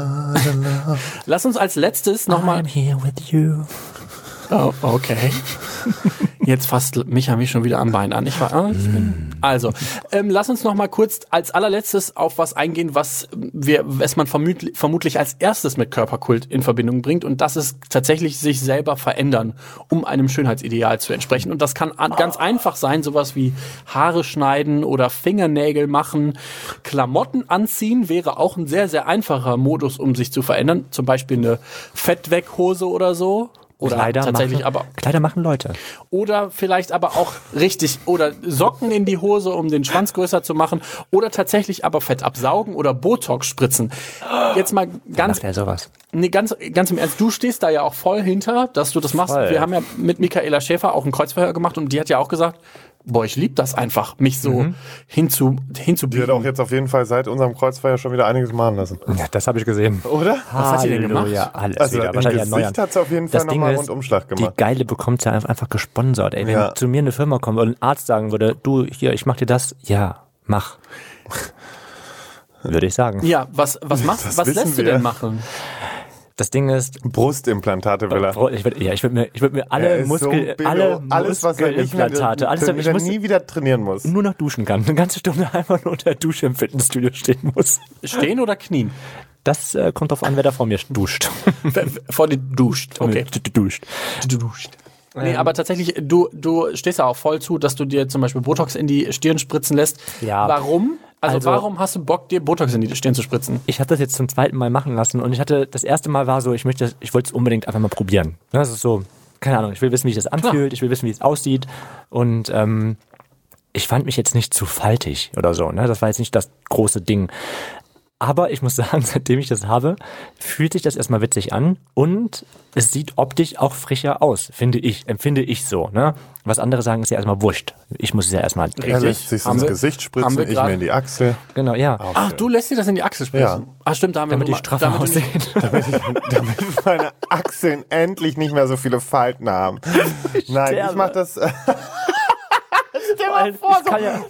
lass uns als letztes nochmal...
I'm here with you.
Oh, okay. Jetzt fasst Micha mich schon wieder am Bein an. Ich war, ah, ich bin, also, ähm, lass uns noch mal kurz als allerletztes auf was eingehen, was wir, was man vermutlich, vermutlich als erstes mit Körperkult in Verbindung bringt. Und das ist tatsächlich sich selber verändern, um einem Schönheitsideal zu entsprechen. Und das kann an, ganz einfach sein, sowas wie Haare schneiden oder Fingernägel machen. Klamotten anziehen wäre auch ein sehr, sehr einfacher Modus, um sich zu verändern. Zum Beispiel eine Fettweghose oder so. Oder
Kleider
tatsächlich
machen,
aber
Kleider machen Leute.
oder vielleicht aber auch richtig oder Socken in die Hose, um den Schwanz größer zu machen oder tatsächlich aber Fett absaugen oder Botox spritzen. Jetzt mal ganz
Macht er sowas?
nee, ganz ganz im Ernst, du stehst da ja auch voll hinter, dass du das machst.
Voll.
Wir haben ja mit Michaela Schäfer auch ein Kreuzverhör gemacht und die hat ja auch gesagt, boah, ich liebe das einfach, mich so
Mhm.
hinzu
Die hat
hinzubiegen.
auch jetzt auf jeden Fall seit unserem Kreuzfeuer schon wieder einiges machen lassen.
Ja, das habe ich gesehen.
Oder?
Was hat sie denn gemacht?
Halleluja, alles
Also
wieder.
im
Wahrscheinlich ein
Gesicht
neuer.
hat sie auf jeden Fall
Das Ding
nochmal
ist,
Rundumschlag
Die
gemacht.
Geile bekommt sie einfach, einfach gesponsert. Ey, wenn
Ja.
zu mir eine Firma kommt und ein Arzt sagen würde, du, hier, ich mach dir das, ja, mach. Würde ich sagen.
Ja, was was machst
Das
was
wissen
lässt du
wir.
denn machen?
Das Ding ist,
Brustimplantate will er.
ich würde ja, ich würd mir, ich würd mir
Er
alle
ist
Muskel,
so billo.
alle
alles, was er nicht mehr,
Muskelimplantate, alles,
damit
ich
er
muss
nie wieder trainieren muss.
nur noch duschen kann. Eine ganze Stunde einfach nur unter der Dusche im Fitnessstudio stehen muss.
Stehen oder knien?
Das äh, kommt drauf an, wer da vor mir duscht.
Vor dir duscht. Okay.
Duscht.
Du duscht. Nee, aber tatsächlich, du, du stehst ja auch voll zu, dass du dir zum Beispiel Botox in die Stirn spritzen lässt.
Ja.
Warum? Also,
Also-
warum hast du Bock, dir Botox in die Stirn zu spritzen?
Ich habe das jetzt zum zweiten Mal machen lassen und ich hatte, das erste Mal war so, ich möchte, ich wollte es unbedingt einfach mal probieren. Das ist so, keine Ahnung, ich will wissen, wie sich das anfühlt, ich will wissen, wie es aussieht und ähm, ich fand mich jetzt nicht zu faltig oder so, ne? Das war jetzt nicht das große Ding. Aber ich muss sagen, seitdem ich das habe, fühlt sich das erstmal witzig an und es sieht optisch auch frischer aus, finde ich, empfinde ich so. Ne? Was andere sagen, ist ja erstmal wurscht. Ich muss es ja erstmal...
Er lässt sich
Haben
ins
wir-
Gesicht
haben
spritzen,
wir
ich
grad-
mir in die Achsel.
Genau, ja.
Ach, du lässt dir das in die Achsel spritzen?
Ja.
Ach stimmt, da haben
Damit
wir
die straffer
damit du nicht-
aussehen.
damit, ich, damit meine Achseln endlich nicht mehr so viele Falten haben. Nein, ich
sterbe.
mach das... äh,
Ich kann ja,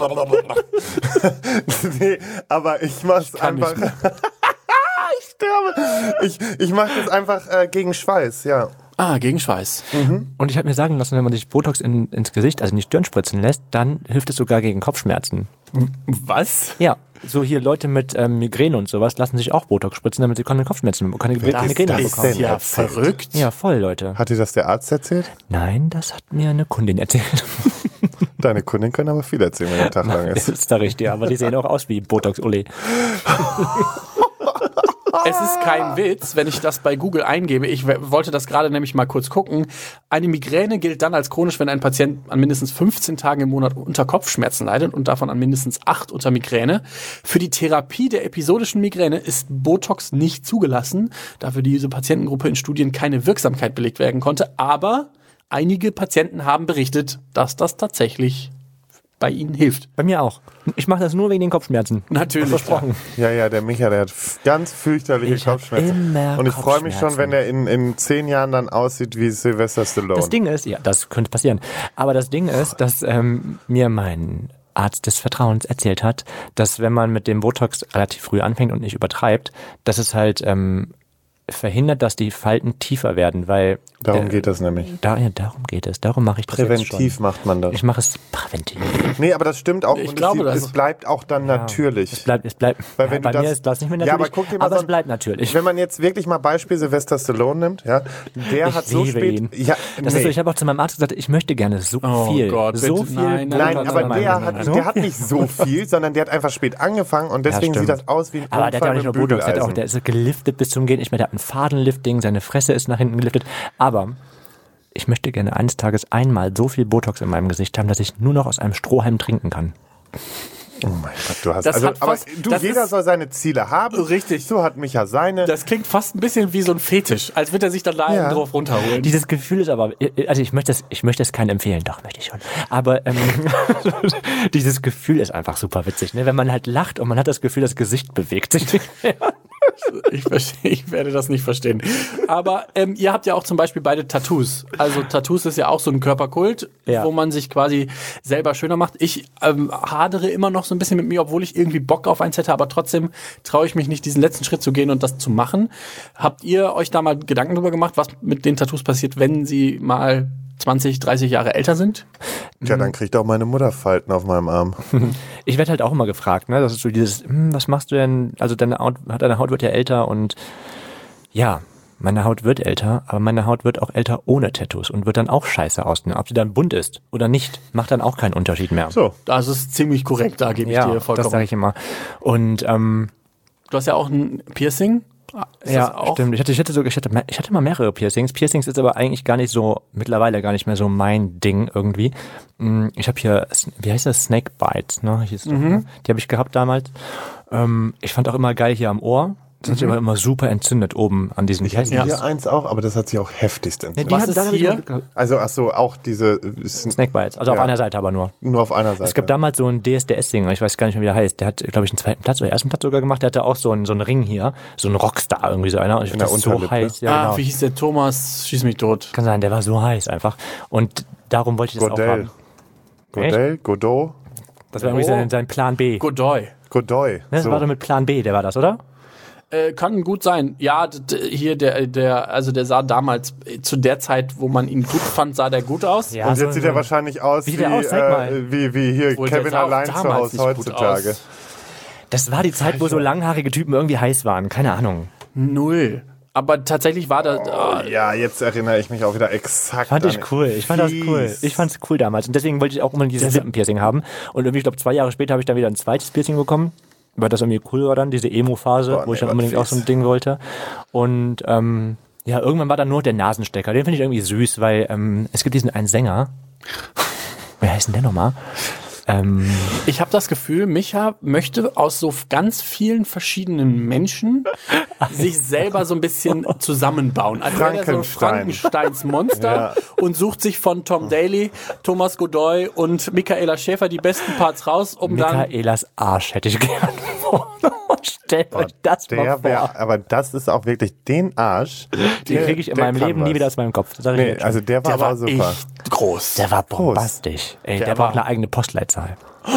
nee, aber ich mach's
kann
einfach...
nicht
ich sterbe. Ich, ich mach das einfach äh, gegen Schweiß, ja.
Ah, gegen Schweiß.
und ich habe mir sagen lassen, wenn man sich Botox in, ins Gesicht, also in die Stirn spritzen lässt, dann hilft es sogar gegen Kopfschmerzen.
Was?
Ja, so hier Leute mit ähm, Migräne und sowas lassen sich auch Botox spritzen, damit sie keine Kopfschmerzen, keine
ist
Migräne
das
bekommen.
denn?
Ja,
erzählt?
verrückt.
Ja, voll, Leute.
Hat dir das der Arzt erzählt?
Nein, das hat mir eine Kundin erzählt.
Deine Kunden können aber viel erzählen, wenn der Tag lang ist.
Das ist da richtig, aber die sehen auch aus wie Botox-Uli.
Es ist kein Witz, wenn ich das bei Google eingebe. Ich w- wollte das gerade nämlich mal kurz gucken. Eine Migräne gilt dann als chronisch, wenn ein Patient an mindestens fünfzehn Tagen im Monat unter Kopfschmerzen leidet und davon an mindestens acht unter Migräne. Für die Therapie der episodischen Migräne ist Botox nicht zugelassen, da für diese Patientengruppe in Studien keine Wirksamkeit belegt werden konnte. Aber einige Patienten haben berichtet, dass das tatsächlich bei ihnen hilft.
Bei mir auch. Ich mache das nur wegen den Kopfschmerzen.
Natürlich.
Versprochen.
Ja, ja, der Micha, der hat f- ganz fürchterliche
Ich hab
Kopfschmerzen.
immer
Und ich freue mich schon,
Kopfschmerzen.
wenn er in, in zehn Jahren dann aussieht wie Sylvester Stallone.
Das Ding ist, ja, das könnte passieren. Aber das Ding ist, dass ähm, mir mein Arzt des Vertrauens erzählt hat, dass wenn man mit dem Botox relativ früh anfängt und nicht übertreibt, dass es halt ähm, verhindert, dass die Falten tiefer werden, weil
Darum
äh,
geht das nämlich.
Da, ja, darum geht es. Darum mache ich das jetzt
Präventiv
schon.
macht man das.
Ich mache es präventiv.
Nee, aber das stimmt auch.
Ich
und
glaube,
es,
das-
es bleibt auch dann natürlich.
Es bleibt, es bleibt.
Weil
ja,
wenn
bei
du das,
mir ist das nicht mehr
ja,
natürlich,
aber guck dir mal
aber
so
es bleibt natürlich.
Wenn man jetzt wirklich mal Beispiel Sylvester Stallone nimmt, ja, der
Ich
hat so
liebe
spät.
ihn.
Ja,
Das
nee.
ist so, ich habe auch zu meinem Arzt gesagt, ich möchte gerne so
Oh
viel,
Gott,
so
bitte,
viel.
nein, nein,
Nein,
nein,
aber
nein,
der,
nein,
hat,
nein, nein.
der hat nicht so viel, sondern der hat einfach spät angefangen und deswegen
Ja,
sieht
stimmt.
das aus wie ein
Aber der hat ja auch
Unfall
nicht nur
mit
Botox, der, hat auch,
Bügeleisen.
der ist so geliftet bis zum Gehen nicht mehr. Der hat ein Fadenlifting, seine Fresse ist nach hinten geliftet. Aber ich möchte gerne eines Tages einmal so viel Botox in meinem Gesicht haben, dass ich nur noch aus einem Strohhalm trinken kann.
Oh mein Gott, du hast
Das
also,
hat
aber
fast-
du,
das
jeder
ist-
soll seine Ziele haben.
Richtig.
So hat Micha seine.
Das klingt fast ein bisschen wie so ein Fetisch, als würde er sich dann da
Ja.
drauf runterholen.
Dieses Gefühl ist aber, also ich möchte es, ich möchte es keinen empfehlen, doch, möchte ich schon. Aber ähm, dieses Gefühl ist einfach super witzig, ne? Wenn man halt lacht und man hat das Gefühl, das Gesicht bewegt sich nicht mehr.
Ich, verstehe, ich werde das nicht verstehen. Aber ähm, ihr habt ja auch zum Beispiel beide Tattoos. Also Tattoos ist ja auch so ein Körperkult,
Ja.
wo man sich quasi selber schöner macht. Ich ähm, hadere immer noch so ein bisschen mit mir, obwohl ich irgendwie Bock auf eins hätte, aber trotzdem traue ich mich nicht, diesen letzten Schritt zu gehen und das zu machen. Habt ihr euch da mal Gedanken drüber gemacht, was mit den Tattoos passiert, wenn sie mal zwanzig, dreißig Jahre älter sind?
Tja, dann kriegt auch meine Mutter Falten auf meinem Arm.
Ich werde halt auch immer gefragt, ne? Das ist so dieses, hm, was machst du denn? Also deine Haut, deine Haut wird ja älter und ja, meine Haut wird älter, aber meine Haut wird auch älter ohne Tattoos und wird dann auch scheiße aussehen. Ob sie dann bunt ist oder nicht, macht dann auch keinen Unterschied mehr.
So.
Das ist ziemlich korrekt, da gebe ich
ja,
dir
das
vollkommen.
sage ich immer. Und ähm,
Du hast ja auch ein Piercing. Ist
ja,
das auch?
stimmt. Ich hatte, ich hatte so, ich hatte, me- ich hatte mal mehrere Piercings. Piercings ist aber eigentlich gar nicht so, mittlerweile gar nicht mehr so mein Ding irgendwie. Mm, Ich habe hier, wie heißt das? Snake Bites, ne? Hieß das, ne? Die habe ich gehabt damals. Ähm, ich fand auch immer geil hier am Ohr. Das hat sich aber immer super entzündet oben an diesen, wie heißt
Ja.
Hier eins auch, aber das hat sich auch heftigst
Ja,
entzündet.
die
Was
hat-
ist
da hab ich
hier?
mal ge-
Also, ach so, auch diese, ist
Snake Bites, also auf
Ja.
einer Seite aber nur.
nur auf einer Seite.
Es gab damals so einen D S D S-Sänger, ich weiß gar nicht mehr, wie der heißt. Der hat, glaube ich, einen zweiten Platz oder ersten Platz sogar gemacht. Der hatte auch so einen, so einen Ring hier, so einen Rockstar irgendwie so einer. Und ich
In
fand
der
das so
Unterlippe.
heiß. Ja,
Ah,
genau.
wie hieß der? Thomas, schieß mich tot.
Kann sein, der war so heiß einfach. Und darum wollte ich das auch
Godel.
haben.
Godel, Godot,
Das war irgendwie
Oh.
sein, sein Plan B.
Godoy.
Godoy.
Ne, das
So.
war doch mit Plan B, der war das, oder?
Äh, kann gut sein. Ja, d- d- hier der, der, also der sah damals äh, zu der Zeit, wo man ihn gut fand, sah der gut aus.
Ja,
Und
so-
jetzt sieht er
so-
wahrscheinlich aus
Wie
wie,
sieht der aus? Zeig
äh,
mal.
wie, wie hier
Obwohl, der
Kevin
sah auch
allein zu
damals
Hause
nicht gut
heutzutage.
aus.
Das war die Zeit, wo so langhaarige Typen irgendwie heiß waren. Keine Ahnung.
Null. Aber tatsächlich war das.
Oh, ja, jetzt erinnere ich mich auch wieder exakt
Fand
an
ich cool. Ich fand das cool.
Fies.
Ich fand's cool damals. Und deswegen wollte ich auch immer dieses Lippenpiercing haben. Und irgendwie, ich glaube, zwei Jahre später habe ich dann wieder ein zweites Piercing bekommen. Weil das irgendwie cool war dann, diese Emo-Phase,
Boah,
wo ich
nee,
dann unbedingt
was
auch so ein
fies.
Ding wollte. Und ähm, ja, irgendwann war dann nur der Nasenstecker. Den finde ich irgendwie süß, weil ähm, es gibt diesen einen Sänger. Wer heißt denn der nochmal? Ähm,
Ich habe das Gefühl, Micha möchte aus so ganz vielen verschiedenen Menschen sich selber so ein bisschen zusammenbauen. Als wäre er so ein
Frankenstein.
Frankensteins Monster
Ja.
und sucht sich von Tom Daly, Thomas Godoy und Michaela Schäfer die besten Parts raus, um dann.
Michaelas Arsch hätte ich gern. Stellt euch das mal
Der
vor.
wär, aber das ist auch wirklich den Arsch.
Den kriege ich in
der
meinem
kann
Leben nie
was.
wieder aus meinem Kopf. Das sag ich
Nee,
jetzt schon.
also der war
Der war
aber super.
echt groß.
Der war bombastisch. Ey, der,
Der
braucht
war-
eine eigene Postleitzahl.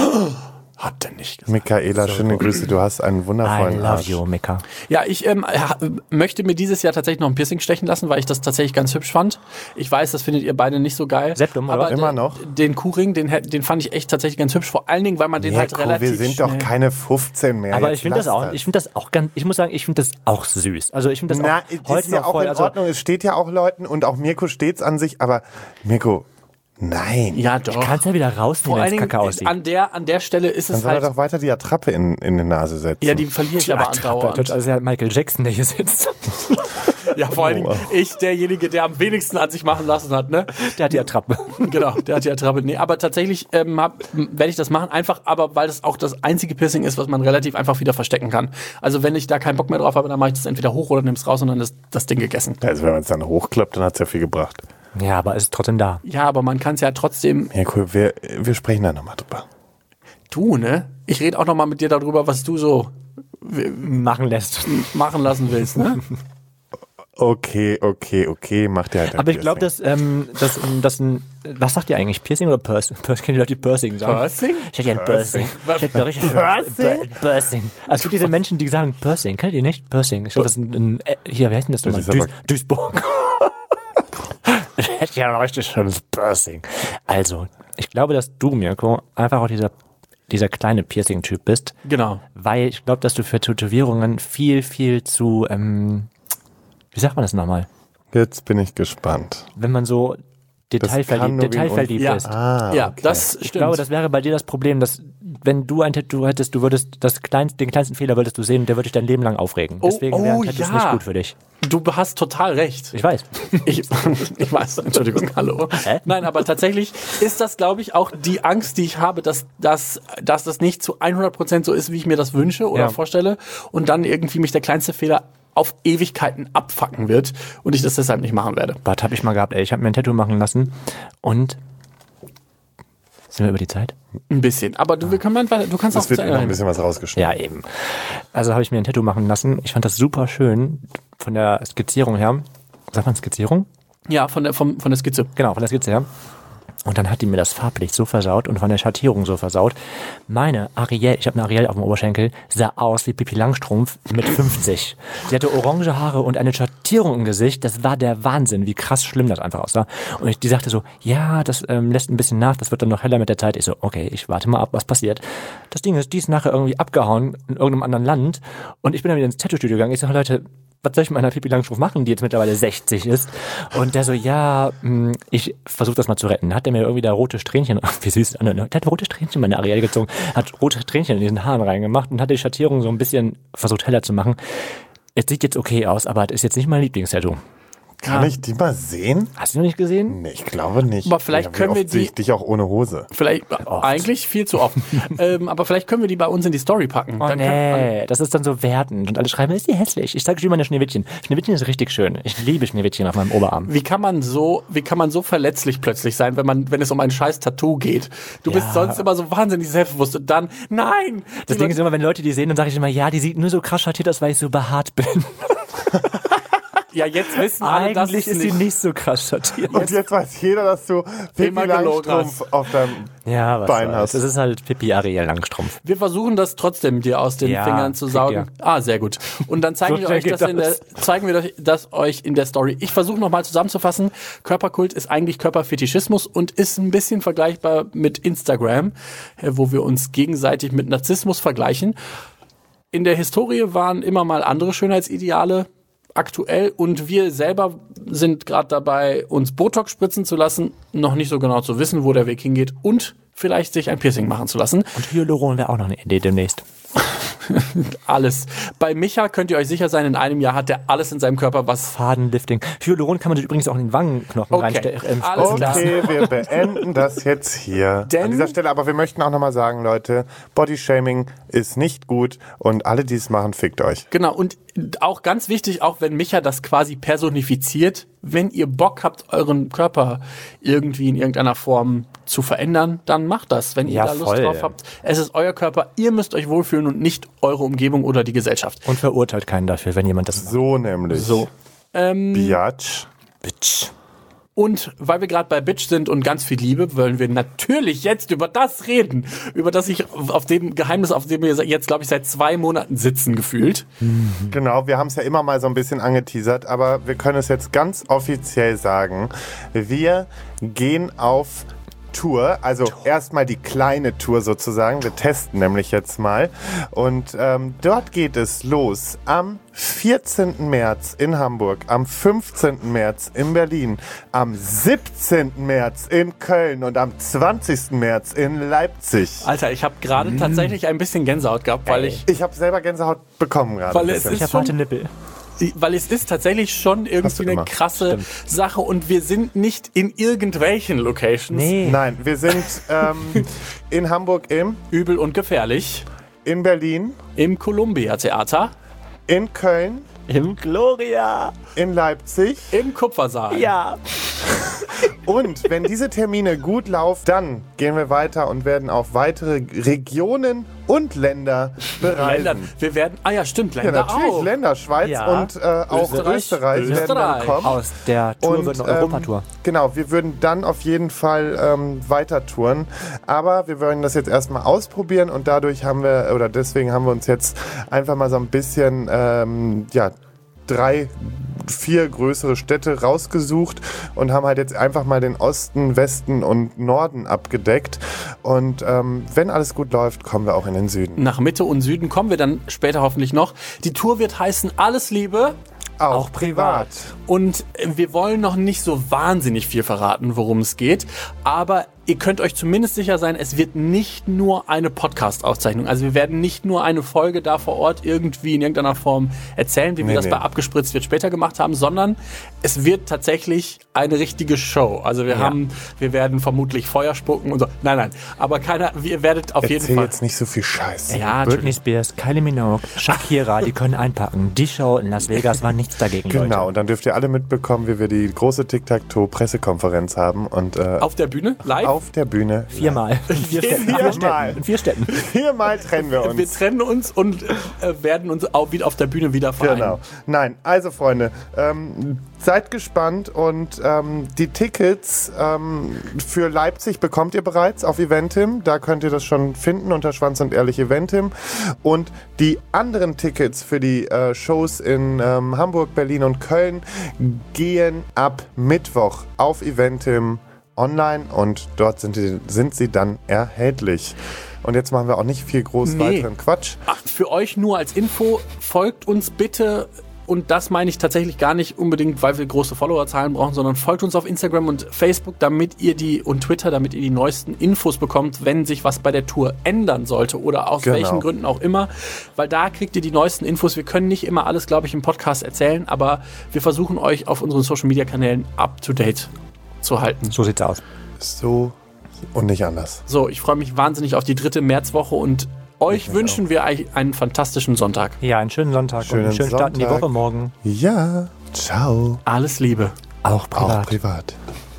Hat der nicht gesagt.
Michaela, schöne Grüße. Du hast einen
I
wundervollen
love
Arsch.
you, Mika.
Ja, ich ähm, ha- möchte mir dieses Jahr tatsächlich noch ein Piercing stechen lassen, weil ich das tatsächlich ganz hübsch fand. Ich weiß, das findet ihr beide nicht so geil.
Septum, oder?
aber
Immer
den,
noch?
Den Kuhring, den, hä- den fand ich echt tatsächlich ganz hübsch. Vor allen Dingen, weil man den halt
Mirko,
relativ
wir sind
schnell
doch keine fünfzehn mehr.
Aber
Jetzt
ich finde das
lass
auch, ich finde das auch ganz, ich muss sagen, ich finde das auch süß. Also ich finde das
Na,
auch
ist
heute
ja
noch
auch
voll,
in
also
Ordnung. Es steht ja auch Leuten und auch Mirko steht's an sich. Aber Mirko, Nein.
Ja, doch.
Kannst ja wieder rausnehmen,
Vor allen
wenn es
Dingen
kacke aussieht.
an der, an der Stelle ist
Dann
es
soll er
halt...
doch weiter die Attrappe in, in die Nase setzen.
Ja, die verliere ich aber andauernd.
Das ist ja Michael Jackson, der hier sitzt.
Ja, vor allen Dingen
Oh, wow.
ich, derjenige, der am wenigsten an sich machen lassen hat, ne?
Der hat die Attrappe.
Genau, der hat die Attrappe. Nee, aber tatsächlich ähm, werde ich das machen, einfach aber, weil das auch das einzige Piercing ist, was man relativ einfach wieder verstecken kann. Also wenn ich da keinen Bock mehr drauf habe, dann mache ich das entweder hoch oder nehme es raus und dann ist das Ding gegessen.
Also wenn man es dann hochklappt, dann hat es ja viel gebracht.
Ja, aber es ist trotzdem da.
Ja, aber man kann es ja trotzdem...
Ja, cool. Wir, wir sprechen da nochmal drüber.
Du, ne? Ich rede auch noch mal mit dir darüber, was du so
Machen lässt.
machen lassen willst, ne?
Okay, okay, okay, macht der halt ein
Aber ich glaube,
Piercing.
dass, ähm, dass, ähm, dass ein, was sagt ihr eigentlich? Piercing oder Piercing? Piercing, kennen die Leute, die Piercing sagen?
Piercing?
Ich hätte ja ein Piercing. Ich hätte ja richtig
Piercing?
Piercing. Also es gibt diese Menschen, die sagen Piercing. Kennt ihr nicht? Piercing. Ich glaube, das ist ein, ein, äh, hier, wie heißt denn das
Das
nochmal?
ist aber-
Duis, Duisburg. Ich hätte ja ein richtig schönes Piercing. Also, ich glaube, dass du, Mirko, einfach auch dieser, dieser kleine Piercing-Typ bist.
Genau.
Weil ich glaube, dass du für Tätowierungen viel, viel zu, ähm, wie sagt man das nochmal?
Jetzt bin ich gespannt.
Wenn man so
kann
detailverliebt,
nur wie ein
detailverliebt
Ja.
ist.
Ah,
Ja,
okay.
das stimmt.
Ich glaube, das wäre bei dir das Problem, dass wenn du ein Tattoo hättest, du würdest das kleinste, den kleinsten Fehler würdest du sehen und der würde dich dein Leben lang aufregen.
Oh,
Deswegen
oh,
wären Tattoos
ja.
nicht gut für dich.
Du hast total recht.
Ich weiß.
Ich, ich weiß, Entschuldigung, hallo.
Hä?
Nein, aber tatsächlich ist das, glaube ich, auch die Angst, die ich habe, dass, dass, dass das nicht zu hundert Prozent so ist, wie ich mir das wünsche oder
Ja.
vorstelle und dann irgendwie mich der kleinste Fehler auf Ewigkeiten abfacken wird und ich das deshalb nicht machen werde.
Bart habe ich mal gehabt, ey. Ich habe mir ein Tattoo machen lassen und sind wir über die Zeit?
Ein bisschen. Aber du, wir können mal weiter, du kannst auch
Es wird
zu
noch ein
Ende.
bisschen was rausgeschnitten.
Ja, eben. Also habe ich mir ein Tattoo machen lassen. Ich fand das super schön von der Skizzierung her. Sagt man Skizzierung?
Ja, von der, vom, von der Skizze.
Genau, von der Skizze her. Und dann hat die mir das Farblicht so versaut und von der Schattierung so versaut. Meine Ariel, ich habe eine Ariel auf dem Oberschenkel, sah aus wie Pippi Langstrumpf mit fünfzig. Sie hatte orange Haare und eine Schattierung im Gesicht. Das war der Wahnsinn, wie krass schlimm das einfach aussah. Und ich, die sagte so, ja, das ähm, lässt ein bisschen nach, das wird dann noch heller mit der Zeit. Ich so, okay, ich warte mal ab, was passiert. Das Ding ist, die ist nachher irgendwie abgehauen in irgendeinem anderen Land. Und ich bin dann wieder ins Tattoo-Studio gegangen. Ich so, Leute, was soll ich mit meiner Pippi Langstrumpf machen, die jetzt mittlerweile sechzig ist? Und der so, ja, mh, ich versuche das mal zu retten. Hat der mir irgendwie da rote Strähnchen, wie süß, der hat rote Strähnchen in meine Ariel gezogen, hat rote Strähnchen in diesen Haaren reingemacht und hat die Schattierung so ein bisschen versucht heller zu machen. Es sieht jetzt okay aus, aber es ist jetzt nicht mein Lieblingstattoo.
Kann ich die mal sehen?
Hast du noch nicht gesehen?
Nee, ich glaube nicht.
Aber vielleicht
Ja, wie
können wir
oft sehe
die-
ich dich auch ohne Hose.
Vielleicht, eigentlich viel zu oft. ähm, aber vielleicht können wir die bei uns in die Story packen.
Oh
Dann können-
nee, das ist dann so wertend und alle schreiben, ist die hässlich? Ich sage schon meine Schneewittchen. Schneewittchen ist richtig schön. Ich liebe Schneewittchen auf meinem Oberarm.
Wie kann man so, wie kann man so verletzlich plötzlich sein, wenn man, wenn es um ein scheiß Tattoo geht? Du
Ja.
bist sonst immer so wahnsinnig selbstbewusst und dann, nein!
Das
Die
Ding ist immer, wenn Leute die sehen, dann sage ich immer, ja, die sieht nur so krass schattiert aus, weil ich so behaart bin.
ja, jetzt wissen alle, dass
Eigentlich
es
ist sie
nicht.
nicht so krass schattiert.
Und jetzt weiß jeder, dass du Pippi
Immer gelogen
Langstrumpf auf deinem
Ja, was
Bein
soll's.
hast.
Das ist halt Pippi Ariel Langstrumpf.
Wir versuchen das trotzdem dir aus den
Ja,
Fingern zu
kriegt
saugen.
ihr.
Ah, sehr gut. Und dann zeigen
So
wir
schnell
euch das
geht
in der,
das.
zeigen wir euch das euch in der Story. Ich versuche nochmal zusammenzufassen. Körperkult ist eigentlich Körperfetischismus und ist ein bisschen vergleichbar mit Instagram, äh, wo wir uns gegenseitig mit Narzissmus vergleichen. In der Historie waren immer mal andere Schönheitsideale aktuell und wir selber sind gerade dabei, uns Botox spritzen zu lassen, noch nicht so genau zu wissen, wo der Weg hingeht und vielleicht sich ein Piercing machen zu lassen.
Und Hyaluron wäre auch noch eine Idee demnächst.
Alles. Bei Micha könnt ihr euch sicher sein, in einem Jahr hat er alles in seinem Körper, was...
Fadenlifting. Hyaluron kann man sich übrigens auch in den Wangenknochen
Okay,
reinstecken. Ähm,
alles
spritzen
klar.
lassen.
Okay, wir beenden das jetzt hier
Denn-
an dieser Stelle. Aber wir möchten auch nochmal sagen, Leute, Bodyshaming ist nicht gut und alle, die es machen, fickt euch.
Genau, und auch ganz wichtig, auch wenn Micha das quasi personifiziert, wenn ihr Bock habt, euren Körper irgendwie in irgendeiner Form zu verändern, dann macht das, wenn ihr
Ja,
da Lust
voll.
drauf habt. Es ist euer Körper, ihr müsst euch wohlfühlen und nicht eure Umgebung oder die Gesellschaft.
Und verurteilt keinen dafür, wenn jemand das
So nämlich.
So. Ähm,
Biatch.
Bitch.
Und weil wir gerade bei Bitch sind und ganz viel Liebe, wollen wir natürlich jetzt über das reden, über das ich auf dem Geheimnis, auf dem wir jetzt, glaube ich, seit zwei Monaten sitzen, gefühlt.
Genau, wir haben es ja immer mal so ein bisschen angeteasert, aber wir können es jetzt ganz offiziell sagen. Wir gehen auf Tour. Also erstmal die kleine Tour sozusagen. Wir testen nämlich jetzt mal. Und ähm, dort geht es los am vierzehnten März in Hamburg, am fünfzehnten März in Berlin, am siebzehnten März in Köln und am zwanzigsten März in Leipzig.
Alter, ich habe gerade mm. tatsächlich ein bisschen Gänsehaut gehabt, weil ich...
Ich habe selber Gänsehaut bekommen gerade.
Weil es ist
Ich habe harte Nippel.
Weil es ist tatsächlich schon irgendwie eine krasse
Stimmt.
Sache und wir sind nicht in irgendwelchen Locations.
Nee.
Nein, wir sind ähm, in Hamburg im,
Übel und gefährlich.
in Berlin,
Im Columbia Theater.
in Köln,
Im Gloria.
in Leipzig.
Im Kupfersaal.
Ja.
Und wenn diese Termine gut laufen, dann gehen wir weiter und werden auf weitere Regionen und Länder bereisen.
Länder. Wir werden, ah ja, stimmt,
Ja,
Länder
natürlich,
auch.
Länder, Schweiz
Ja.
und äh, auch
Österreich.
Österreich, werden dann
Österreich.
kommen.
Aus der Tour
Und,
wird eine
ähm,
Europatour.
Genau, wir würden dann auf jeden Fall ähm, weiter touren. Aber wir wollen das jetzt erstmal ausprobieren und dadurch haben wir, oder deswegen haben wir uns jetzt einfach mal so ein bisschen, ähm, ja, drei, vier größere Städte rausgesucht und haben halt jetzt einfach mal den Osten, Westen und Norden abgedeckt. Und ähm, wenn alles gut läuft, kommen wir auch in den Süden.
Nach Mitte und Süden kommen wir dann später hoffentlich noch. Die Tour wird heißen Alles Liebe.
Auch,
Auch privat.
Und wir wollen noch nicht so wahnsinnig viel verraten, worum es geht. Aber ihr könnt euch zumindest sicher sein, es wird nicht nur eine Podcast-Aufzeichnung. Also wir werden nicht nur eine Folge da vor Ort irgendwie in irgendeiner Form erzählen, wie wir
Nee,
das
nee.
bei Abgespritzt wird später gemacht haben, sondern es wird tatsächlich eine richtige Show. Also wir
Ja.
haben, wir werden vermutlich Feuer spucken und so. Nein, nein. Aber keiner, ihr werdet auf jeden
Erzähl
Fall...
jetzt nicht so viel Scheiße.
Ja,
Britney Spears, Kylie Minogue, Shakira, die können einpacken. Die Show in Las Vegas war nichts dagegen,
Genau,
Leute.
und dann dürft ihr alle mitbekommen, wie wir die große Tic-Tac-Toe-Pressekonferenz haben. Und äh,
auf der Bühne, live.
auf der Bühne.
Viermal. In vier Städten. In vier
Viermal.
Städten. In vier Städten.
Viermal trennen wir uns.
Wir trennen uns und äh, werden uns auch wieder auf der Bühne wieder vereinen.
Genau. Nein, also Freunde, ähm, seid gespannt und ähm, die Tickets ähm, für Leipzig bekommt ihr bereits auf Eventim. Da könnt ihr das schon finden unter Schwanz und Ehrlich Eventim. Und die anderen Tickets für die äh, Shows in ähm, Hamburg, Berlin und Köln gehen ab Mittwoch auf Eventim online und dort sind, die, sind sie dann erhältlich. Und jetzt machen wir auch nicht viel groß
Nee.
weiteren Quatsch.
Ach, für euch nur als Info, folgt uns bitte, und das meine ich tatsächlich gar nicht unbedingt, weil wir große Followerzahlen brauchen, sondern folgt uns auf Instagram und Facebook, damit ihr die und Twitter, damit ihr die neuesten Infos bekommt, wenn sich was bei der Tour ändern sollte oder aus
Genau.
welchen Gründen auch immer, weil da kriegt ihr die neuesten Infos. Wir können nicht immer alles, glaube ich, im Podcast erzählen, aber wir versuchen euch auf unseren Social-Media-Kanälen up-to-date zu halten.
So sieht's aus.
So und nicht anders.
So, ich freue mich wahnsinnig auf die dritte Märzwoche und euch
mich
wünschen wir eigentlich einen fantastischen Sonntag.
Ja, einen schönen Sonntag
Schönen
und einen schönen Start in die
Sonntag.
Woche morgen.
Ja, ciao.
Alles Liebe.
Auch privat.
Auch privat.